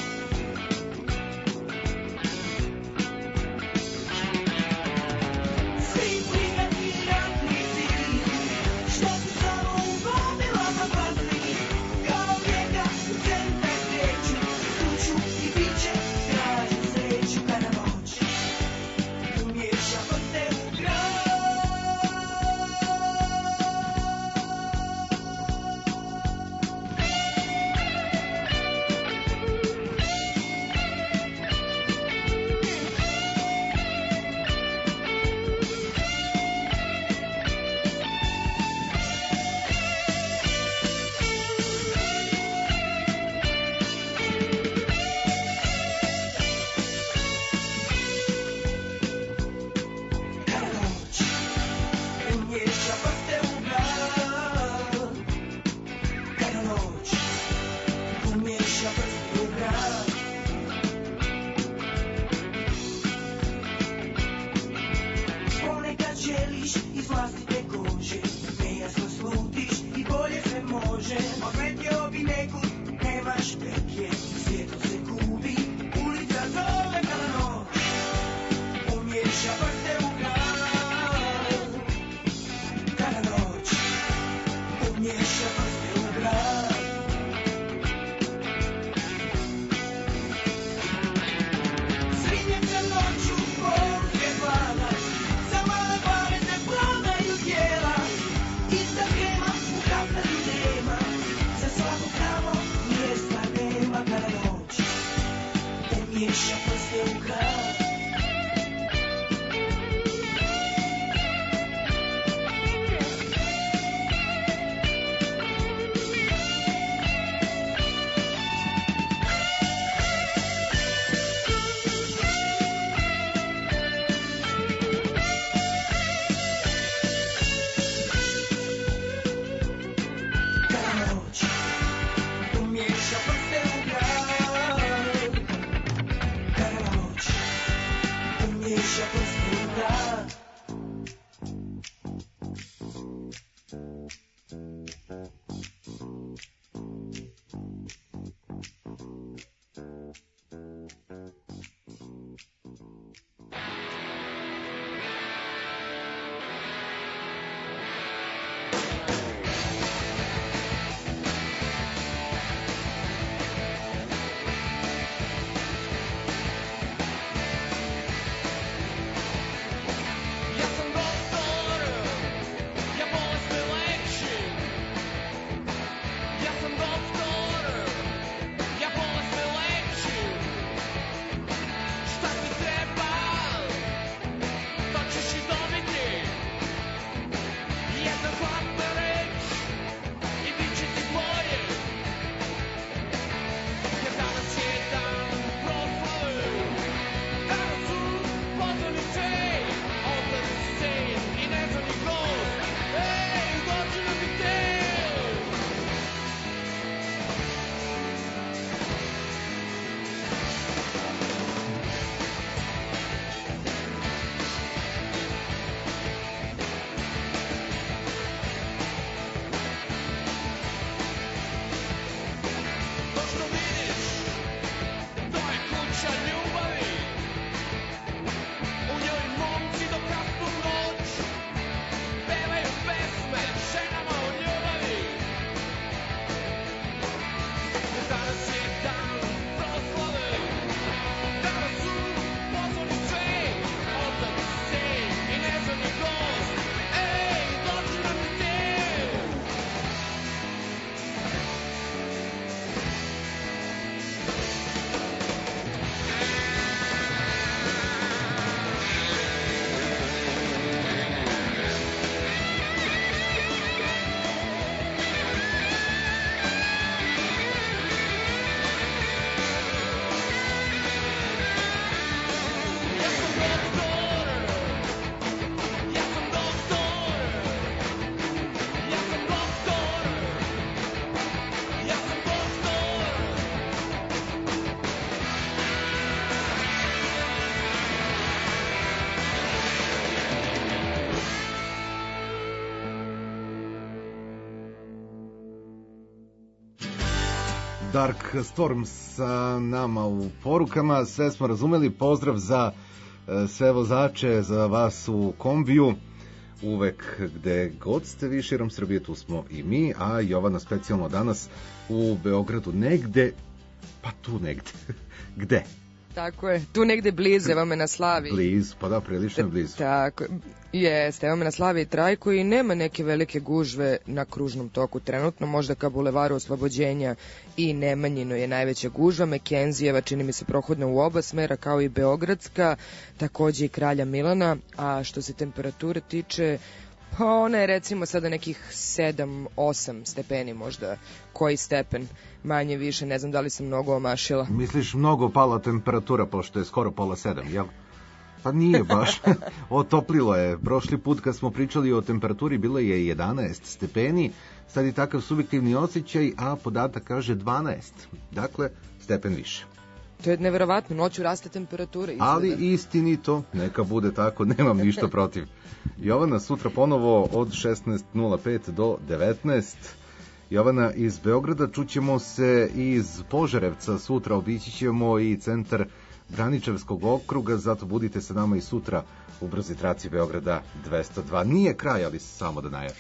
Svi prijatelji ratnici, što su samo u gomilama patri, kao vijeka u centar kreću, kuću i biće, traži sreću kada noć umješa prste u grad. Kada noć umješa prste u grad. Kada noć umješa prste u grad. Ponekad želiš iz vlastite kože, nejasno slutiš i bolje se može. Odletio bi nekud, nemaš petlje, svijetom se gubi, ulica zove kada noć umješa prste u grad. Kada noć umješa prste u grad. Svinjeca noću poruke vladaš, za male pare se prodaju tijela. Ista krema u kaperu nema, za svakog tamo mjesta nema. Kada noć umješa prste u grad. Kada noć umješa prste u grad. Kada Dark Storm sa nama u porukama. Sve smo razumeli. Pozdrav za e, sve vozače, za vas u kombiju. Uvek gde god ste vi širom Srbije, tu smo i mi, a Jovana specijalno danas u Beogradu negde, pa tu negde. Gde? Tako je, tu negde blizu, evo me na Slavi. Blizu, pa da, prilično je blizu. Tako, jeste, evo me na Slavi i Trajku i nema neke velike gužve na kružnom toku trenutno, možda ka bulevaru Oslobođenja i Nemanjino je najveća gužva, Mekenzijeva čini mi se prohodna u oba smera kao i Beogradska, takođe i Kralja Milana, a što se temperature tiče, pa ona je recimo sada nekih sedam osam stepeni možda, koji stepen, manje više, ne znam da li sam mnogo omašila. Misliš mnogo pala temperatura, pošto je skoro pola sedam, jel? Pa nije baš. Otoplilo je. Prošli put kad smo pričali o temperaturi bilo je jedanaest stepeni, sad je takav subjektivni osjećaj, a podatak kaže dvanaest. Dakle, stepen više. To je neverovatno, noću raste temperatura. Izgleda. Ali istinito, neka bude tako, nemam ništa protiv. Jovana, sutra ponovo od šesnaest nula pet do devetnaest. Jovana iz Beograda, čućemo se iz Požarevca, sutra obići ćemo i centar Braničevskog okruga, zato budite sa nama i sutra u brzi traci Beograda dvesta dva. Nije kraj, ali samo da najavim.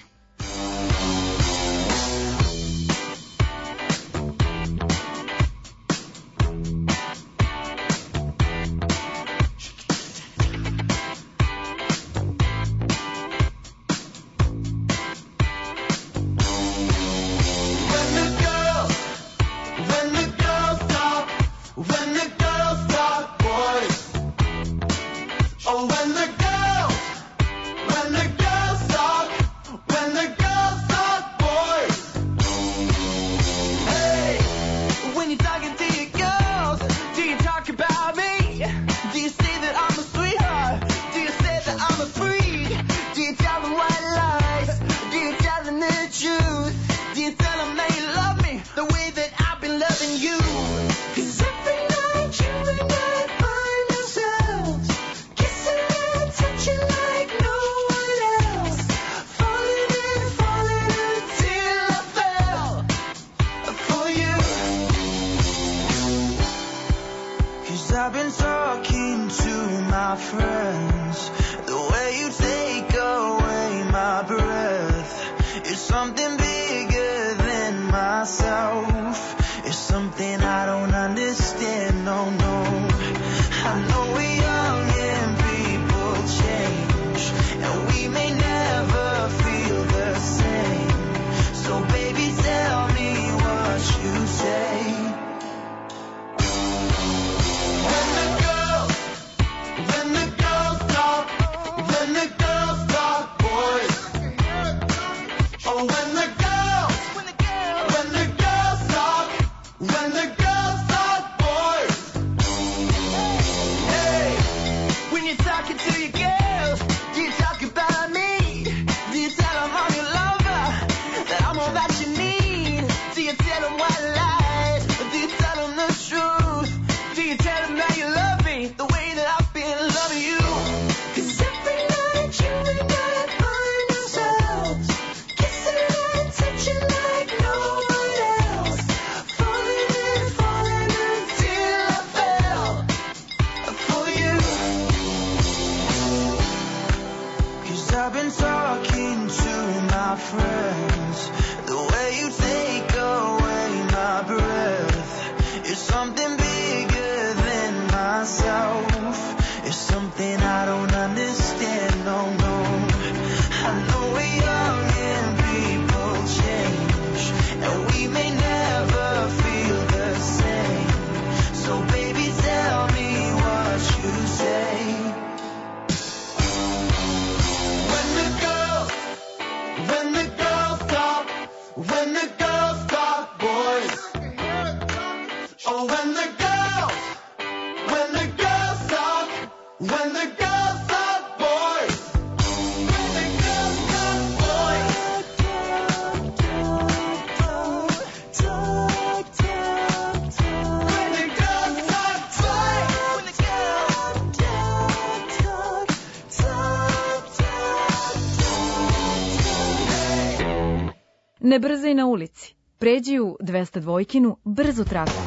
Ne brzaj na ulici. Pređi u dvesta dvojkinu brzu traku.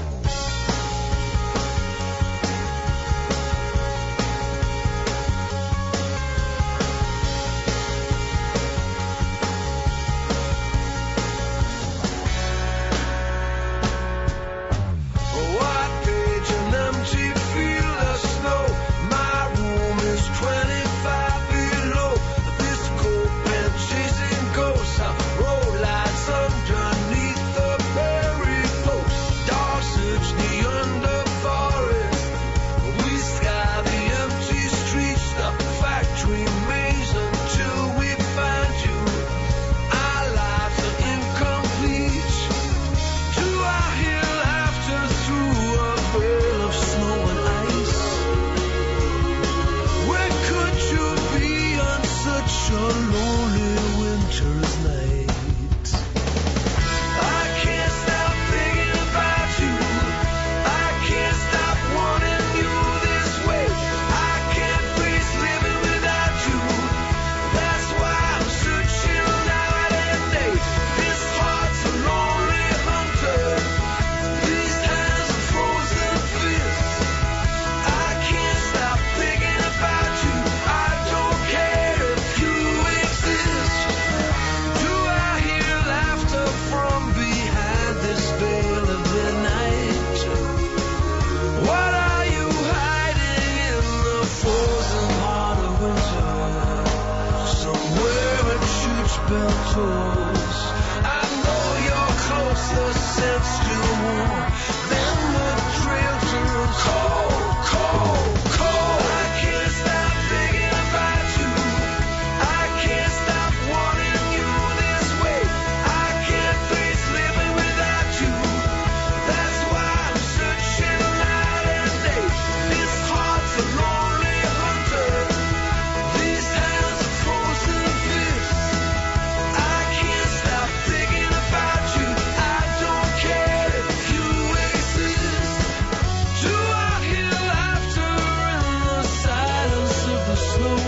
What page an empty field of snow. My room is twenty-five below. This cold band chasing ghosts. Road lights underneath the berry post. Dogs search the underforest. We sky the empty streets, the factory maze until we find you. Our lives are incomplete. Do I hear laughter through a veil of snow and ice? Where could you be on such a lonely winter's night? I can't stop thinking about you. I can't stop wanting you this way. I can't face living without you. That's why I'm searching night and day. This heart's a lonely hunter. These hands are frozen fists. I can't stop thinking about you. I don't care if you exist. Do I hear laughter from behind this veil of the night? What are you hiding in the frozen heart of winter? Somewhere a church bell tolls. I know you're close, the scent's still warm. Then the trail turns cold, cold, cold. I can't stop thinking about you. I can't stop wanting you this way. I can't face living without you. That's why I'm searching night and day. This heart's a lonely hunter. These hands are frozen fists. I can't stop thinking about you. I don't care if you exist. Do I hear laughter in the silence of the snow?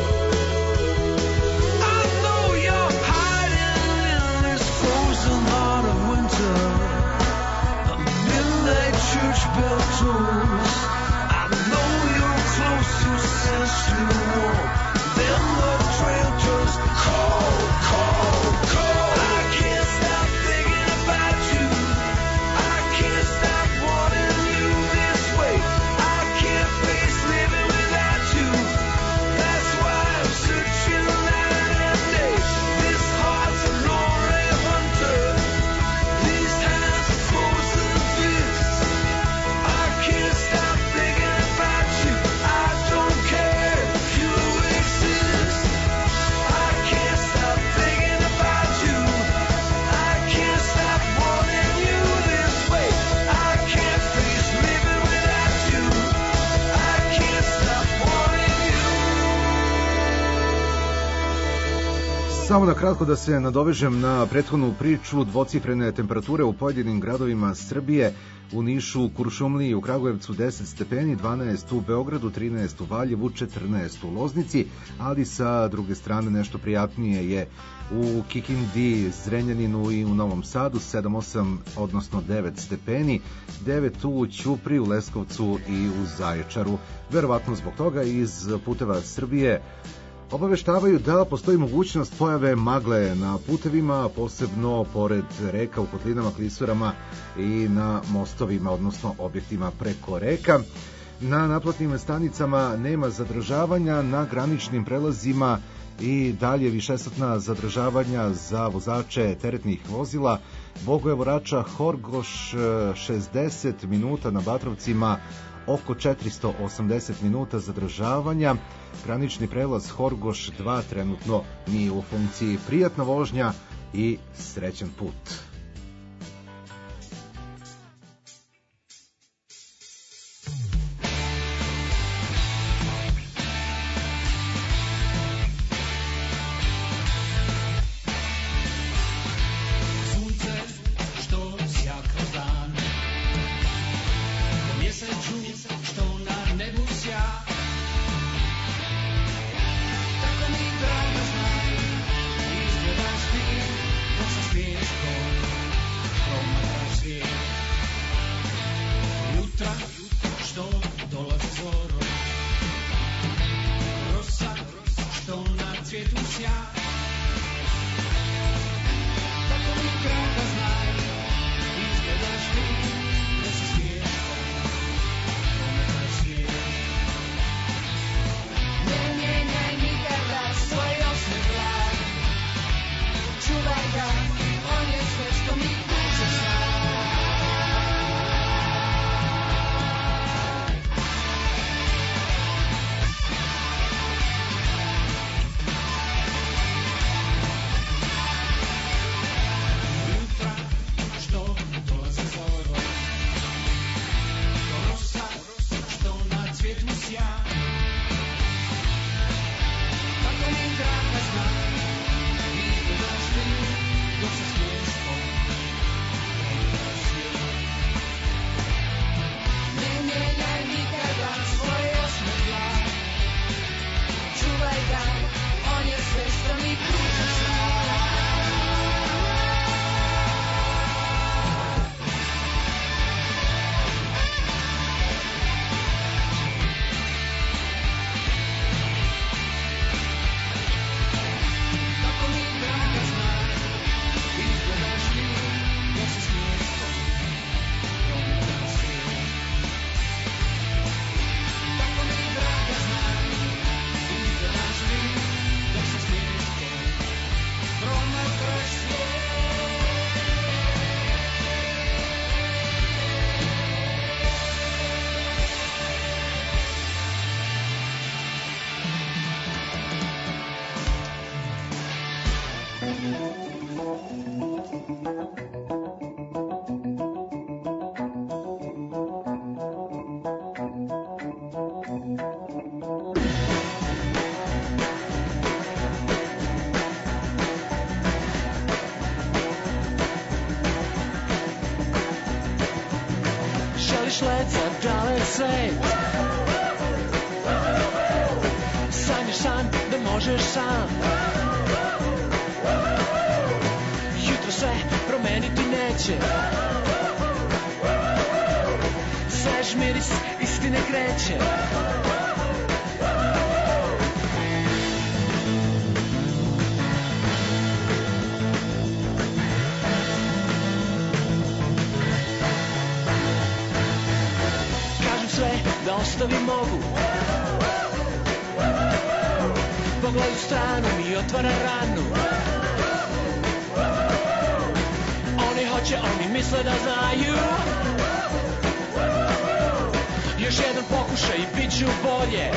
I know you're hiding in this frozen heart of winter. The midnight church bell tolls. I know you're close, your scent's still warm. Then the trail turns cold, cold, cold. I can't stop thinking about you. I can't stop wanting you this way. I can't face living without you. That's why I'm searching night and day. This heart's a lonely hunter. These hands are frozen fists. I can't stop thinking about you. I don't care if you exist. I can't stop thinking about you. I can't stop wanting you this way. I can't face living without you. I can't stop wanting you. Samo da kratko da se nadovežem na prethodnu priču, dvocifrene temperature u pojedinim gradovima Srbije, u Nišu, Kuršumliji, u Kragujevcu deset stepeni, dvanaest u Beogradu, trinaest u Valjevu, četrnaest u Loznici, ali sa druge strane nešto prijatnije je u Kikindi, Zrenjaninu i u Novom Sadu, sedam osam, odnosno devet stepeni, devet u Ćupriji, u Leskovcu i u Zaječaru. Verovatno zbog toga iz Puteva Srbije obaveštavaju da postoji mogućnost pojave magle na putevima, posebno pored reka, u kotlinama, klisurama i na mostovima, odnosno objektima preko reka. Na naplatnim stanicama nema zadržavanja, na graničnim prelazima i dalje višesatna zadržavanja za vozače teretnih vozila. Bogojevo Rača, Horgoš šezdeset minuta, na Batrovcima oko četiristo osamdeset minuta zadržavanja. Granični prelaz Horgoš dva trenutno nije u funkciji. Prijatna vožnja i srećan put. Sunce što sja kroz dan, mjesecu što na nebu sja. Tako mi drago znaj, izgledaš ti, dok se smiješ ko Želiš let za dalen svet. Sanjaš san da možeš sam. Jutro sve promeniti neće. Svež miris istine kreće. Kažem sve da ostavim mogu. Pogled u stranu mi otvara ranu. Oni hoće, oni misle da znaju. Još jedan pokušaj i bit ću bolje.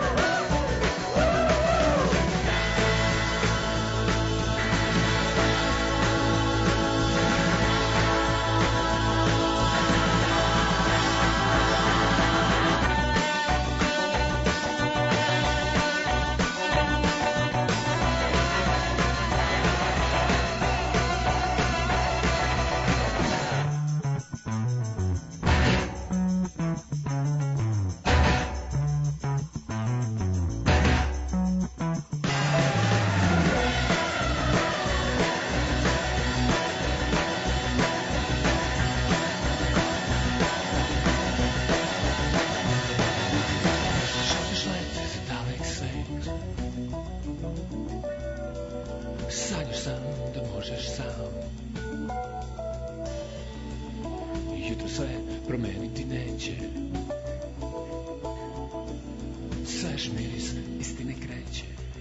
Sanjaš sam da možeš sam. Jutro sve promeniti neće. Svež miris istine kreće.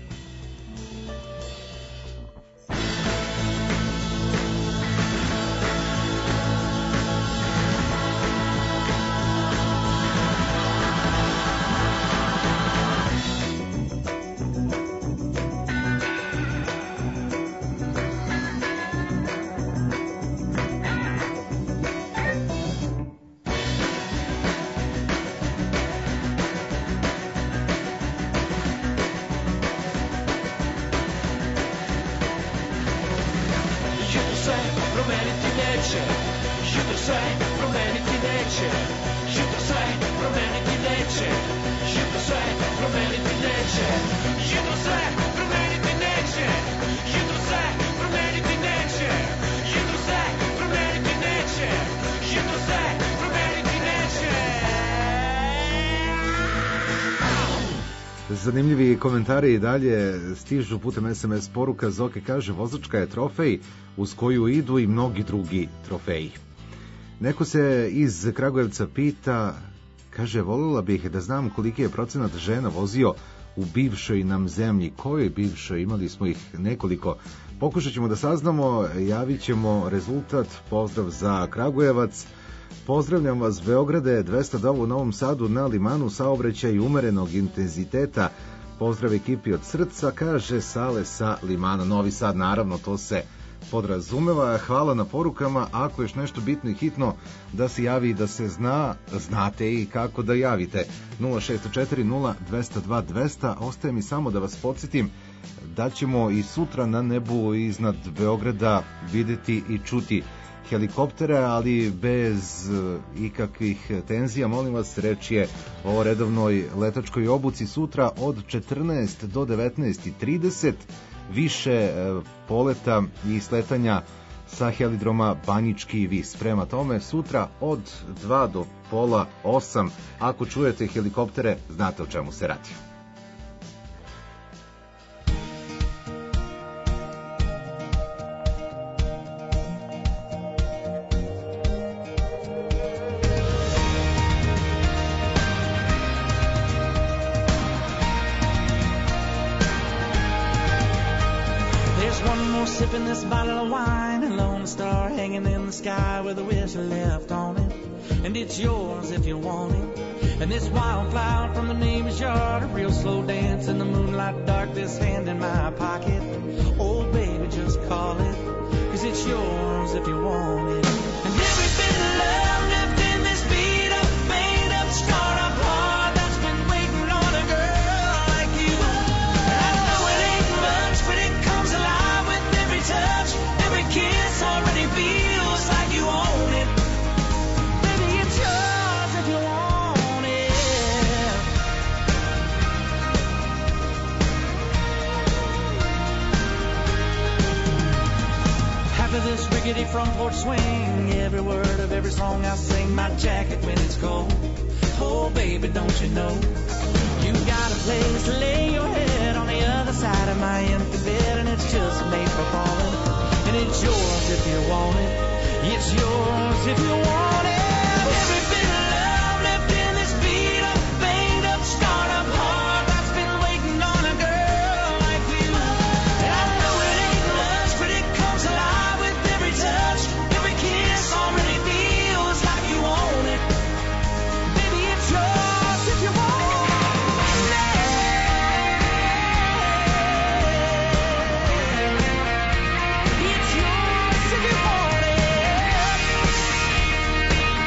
Zanimljivi komentari i dalje stižu putem es em es poruka. Zoke kaže, vozačka je trofej uz koju idu i mnogi drugi trofeji. Neko se iz Kragujevca pita, kaže, voljela bih da znam koliki je procenat žena vozio u bivšoj nam zemlji. Kojoj bivšoj? Imali smo ih nekoliko. Pokušat ćemo da saznamo, javit ćemo rezultat. Pozdrav za Kragujevac. Pozdravljam vas Beograde, dvesta dova u Novom Sadu na Limanu, saobraćaj umerenog intenziteta. Pozdrav ekipi od srca, kaže Sale sa Limana. Novi Sad, naravno, to se podrazumeva. Hvala na porukama. Ako je još nešto bitno i hitno da se javi i da se zna, znate i kako da javite. nula šest četiri nula dva nula dva dva nula nula. Ostaje mi samo da vas podsjetim da ćemo i sutra na nebu iznad Beograda videti i čuti helikoptere, ali bez ikakvih tenzija. Molim vas, reč je o redovnoj letačkoj obuci sutra od četrnaest do devetnaest i trideset. Više poleta i sletanja sa helidroma Banjički Vis. Prema tome, sutra od dva do pola osam. Ako čujete helikoptere, znate o čemu se radi. Sipping this bottle of wine, a lone star hanging in the sky with a whistle left on it, and it's yours if you want it. And this wildflower from the neighbor's yard, a real slow dance in the moonlight dark, this hand in my pocket. Oh baby, just call it, 'cause it's yours if you want it. And every bit of love left in this beat up, made up, scarred up heart that's been waiting on a girl like you. I know it ain't much, but it comes alive with every touch, every kiss already feels like you own it. Baby, it's yours. swing every word of every song I sing, my jacket when it's cold. Oh, baby, don't you know? You got a place to lay your head on the other side of my empty bed, and it's just made for falling. And it's yours if you want it. It's yours if you want it. Every bit of love left in this beat up, banged up, scarred up heart that's been waiting on a girl like you. And I know it ain't much, but it comes alive with every touch. Every kiss already feels like you own it. Baby, it's yours if you want it. It's yours if you want it.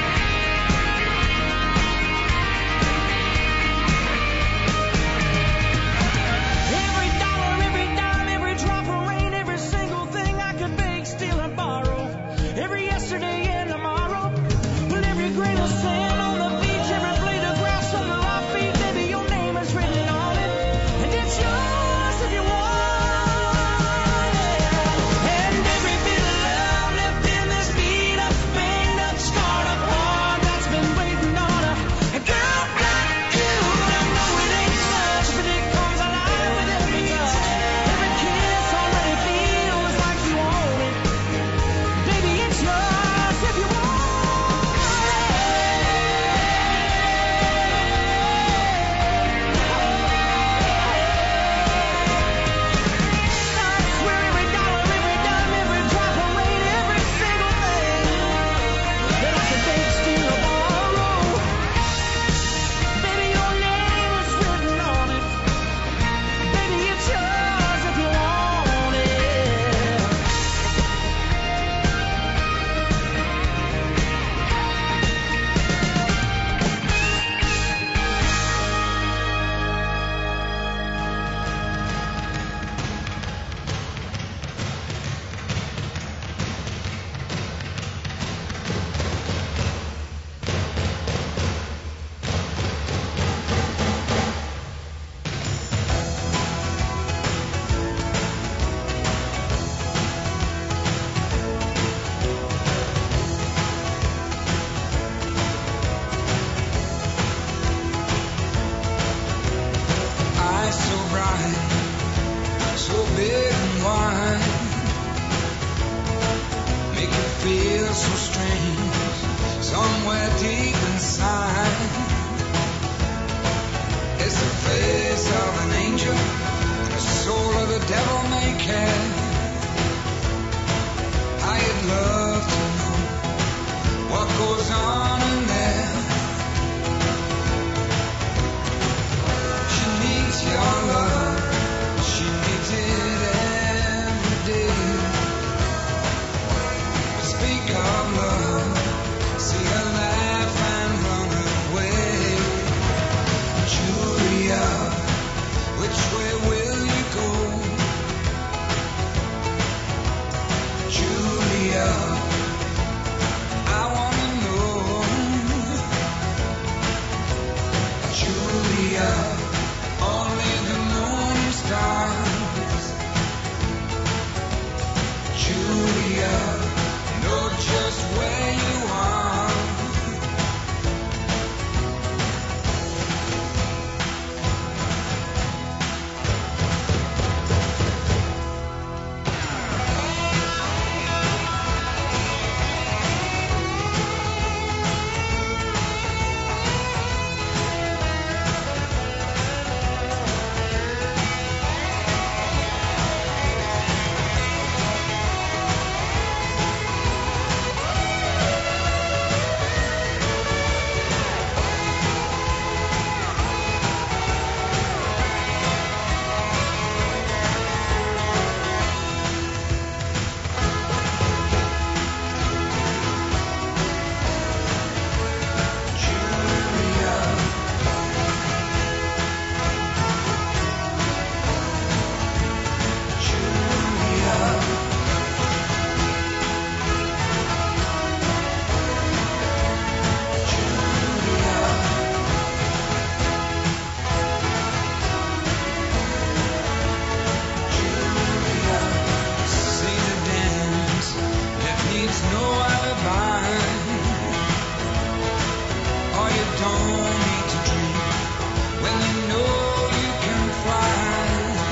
don't need to dream when you know you can fly.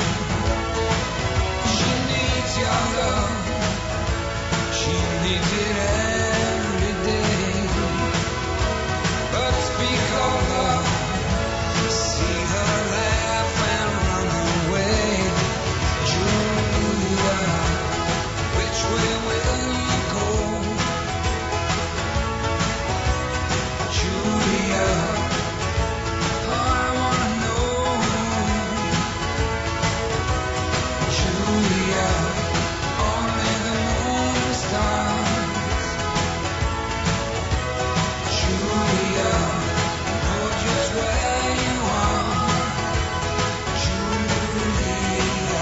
She needs your love, she needs it every day. But speak of love, see her laugh and run away. Julia, which way will you go? Julia, I wanna know. Julia, only the moon and stars. Julia, know just where you are. Julia.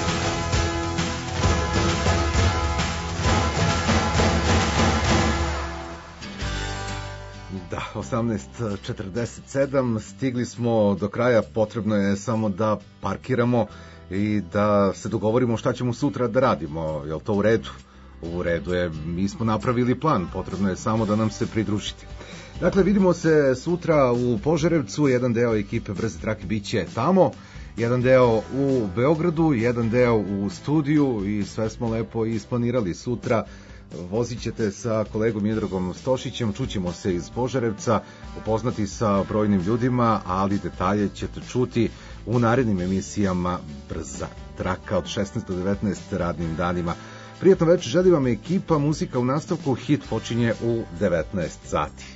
Da, osamnaest četrdeset sedam, stigli smo do kraja, potrebno je samo da parkiramo i da se dogovorimo šta ćemo sutra da radimo. Je li to u redu? U redu je, mi smo napravili plan, potrebno je samo da nam se pridružite. Dakle, vidimo se sutra u Požarevcu, jedan deo ekipe Brze trake biće tamo, jedan deo u Beogradu, jedan deo u studiju i sve smo lepo isplanirali sutra. Vozit ćete sa kolegom Miodragom Stošićem, čućemo se iz Požarevca, upoznati sa brojnim ljudima, ali detalje ćete čuti u narednim emisijama Brza traka od šesnaest do devetnaest radnim danima. Prijatno večer, želi vam ekipa, muzika u nastavku, hit počinje u devetnaest sati.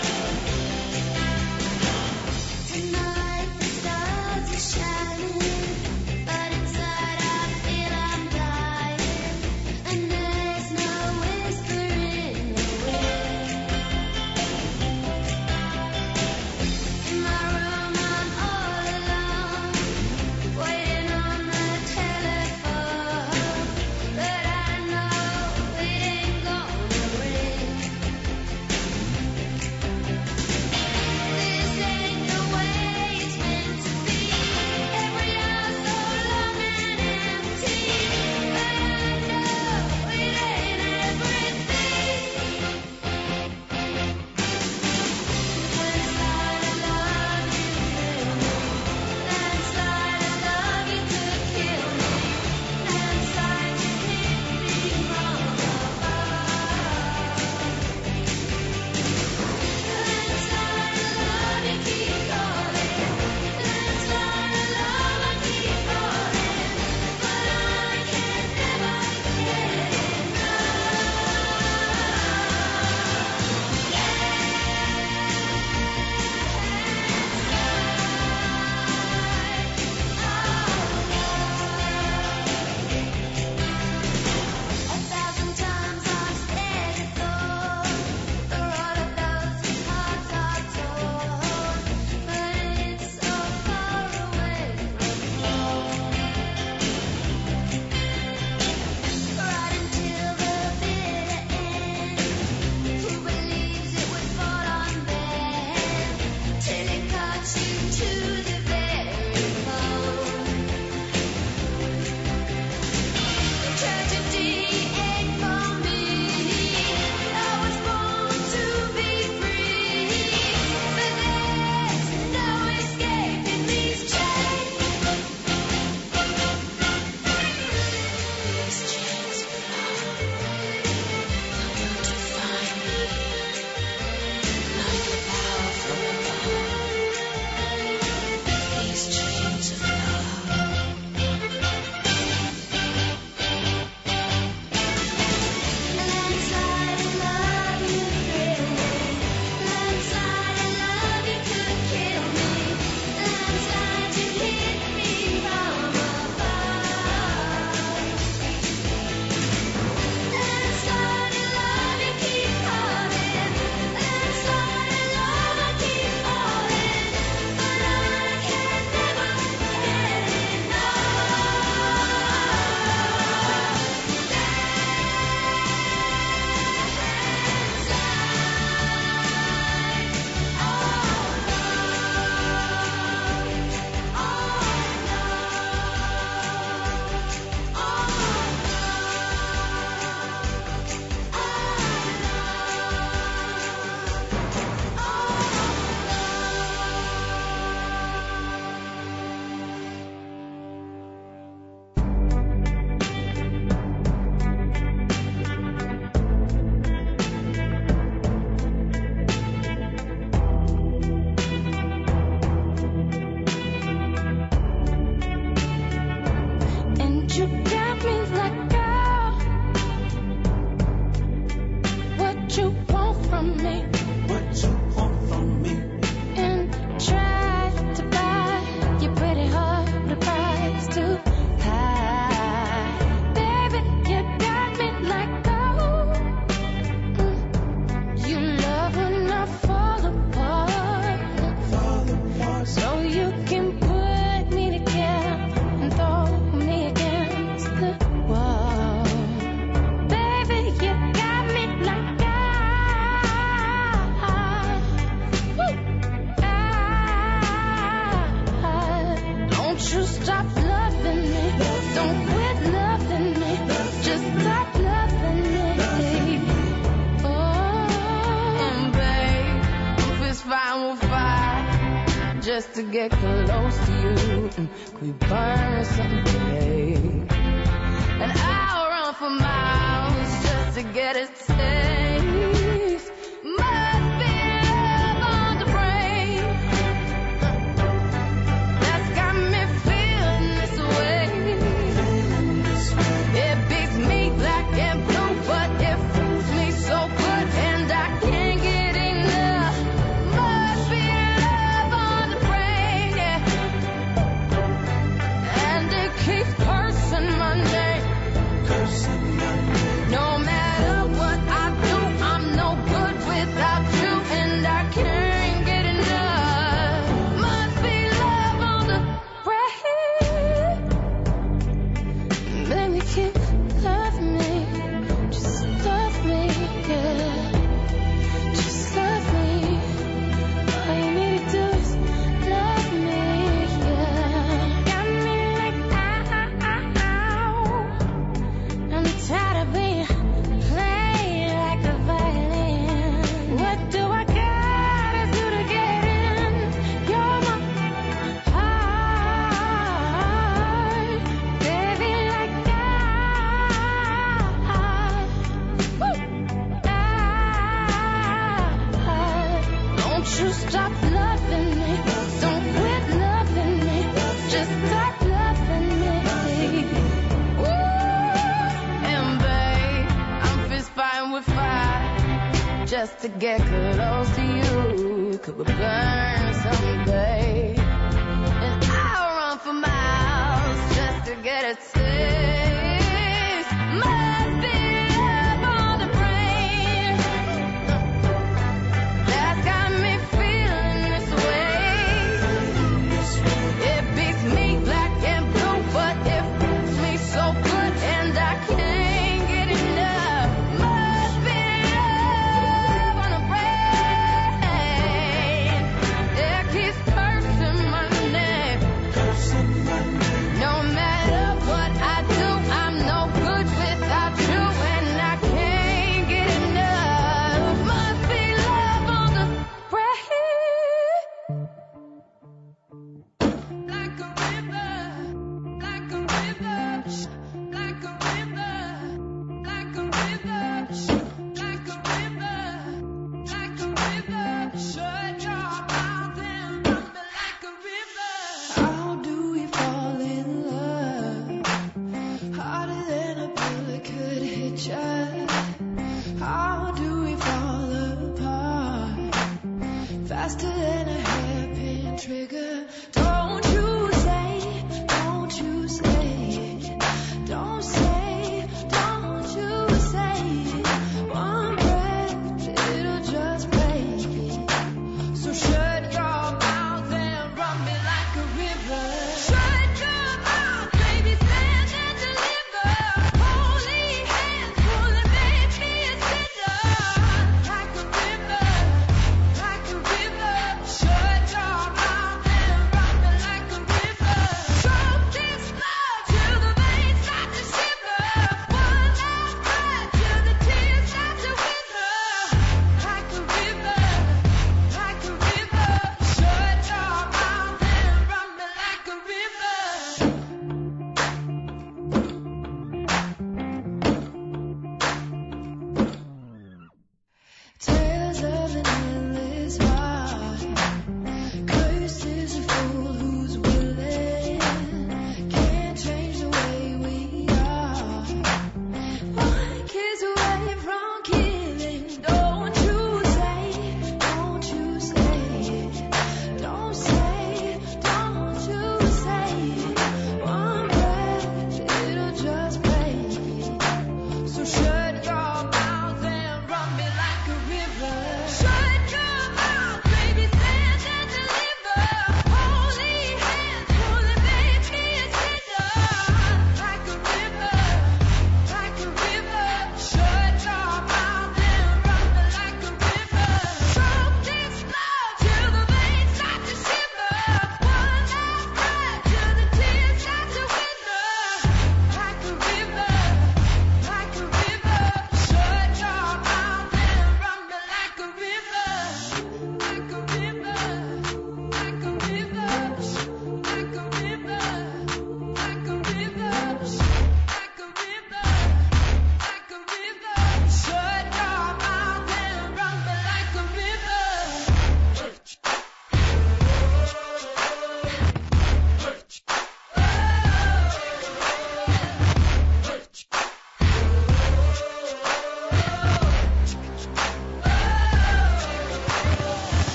Tonight the stars are shining. to get close to you. Mm, could we burn someday? And I'll run for miles just to get a taste. Must be love on the brain that's got me feeling this way. It beats me black and blue, but it fools me so good, and I can't get enough. Must be love on the brain, yeah. And it keeps cursing my name. No matter what I do, I'm no good without you, and I can't get enough. Must be love on the brain. Baby, keep loving me, just love me, yeah. Just love me. All you need to do is love me, yeah. Got me like ow. I'm tired of being played like a violin. What do I gotta do to get in? You're my heart, baby, like I. Woo! I. Don't you stop loving me. Don't quit loving me. Just start loving me. Woo! And babe, I'm fist fighting with fire just to get close to you. Could we burn someday? And I'll run for miles just to get a taste. Must be love on the brain that's got me feeling this way. It beats me black and blue, but it fools me so good, and I can't get enough. Must be love on the brain. It keeps cursing my name. No matter what I do, I'm no good without you, and I can't get enough. Must be love on the brain. Like a river, like a river.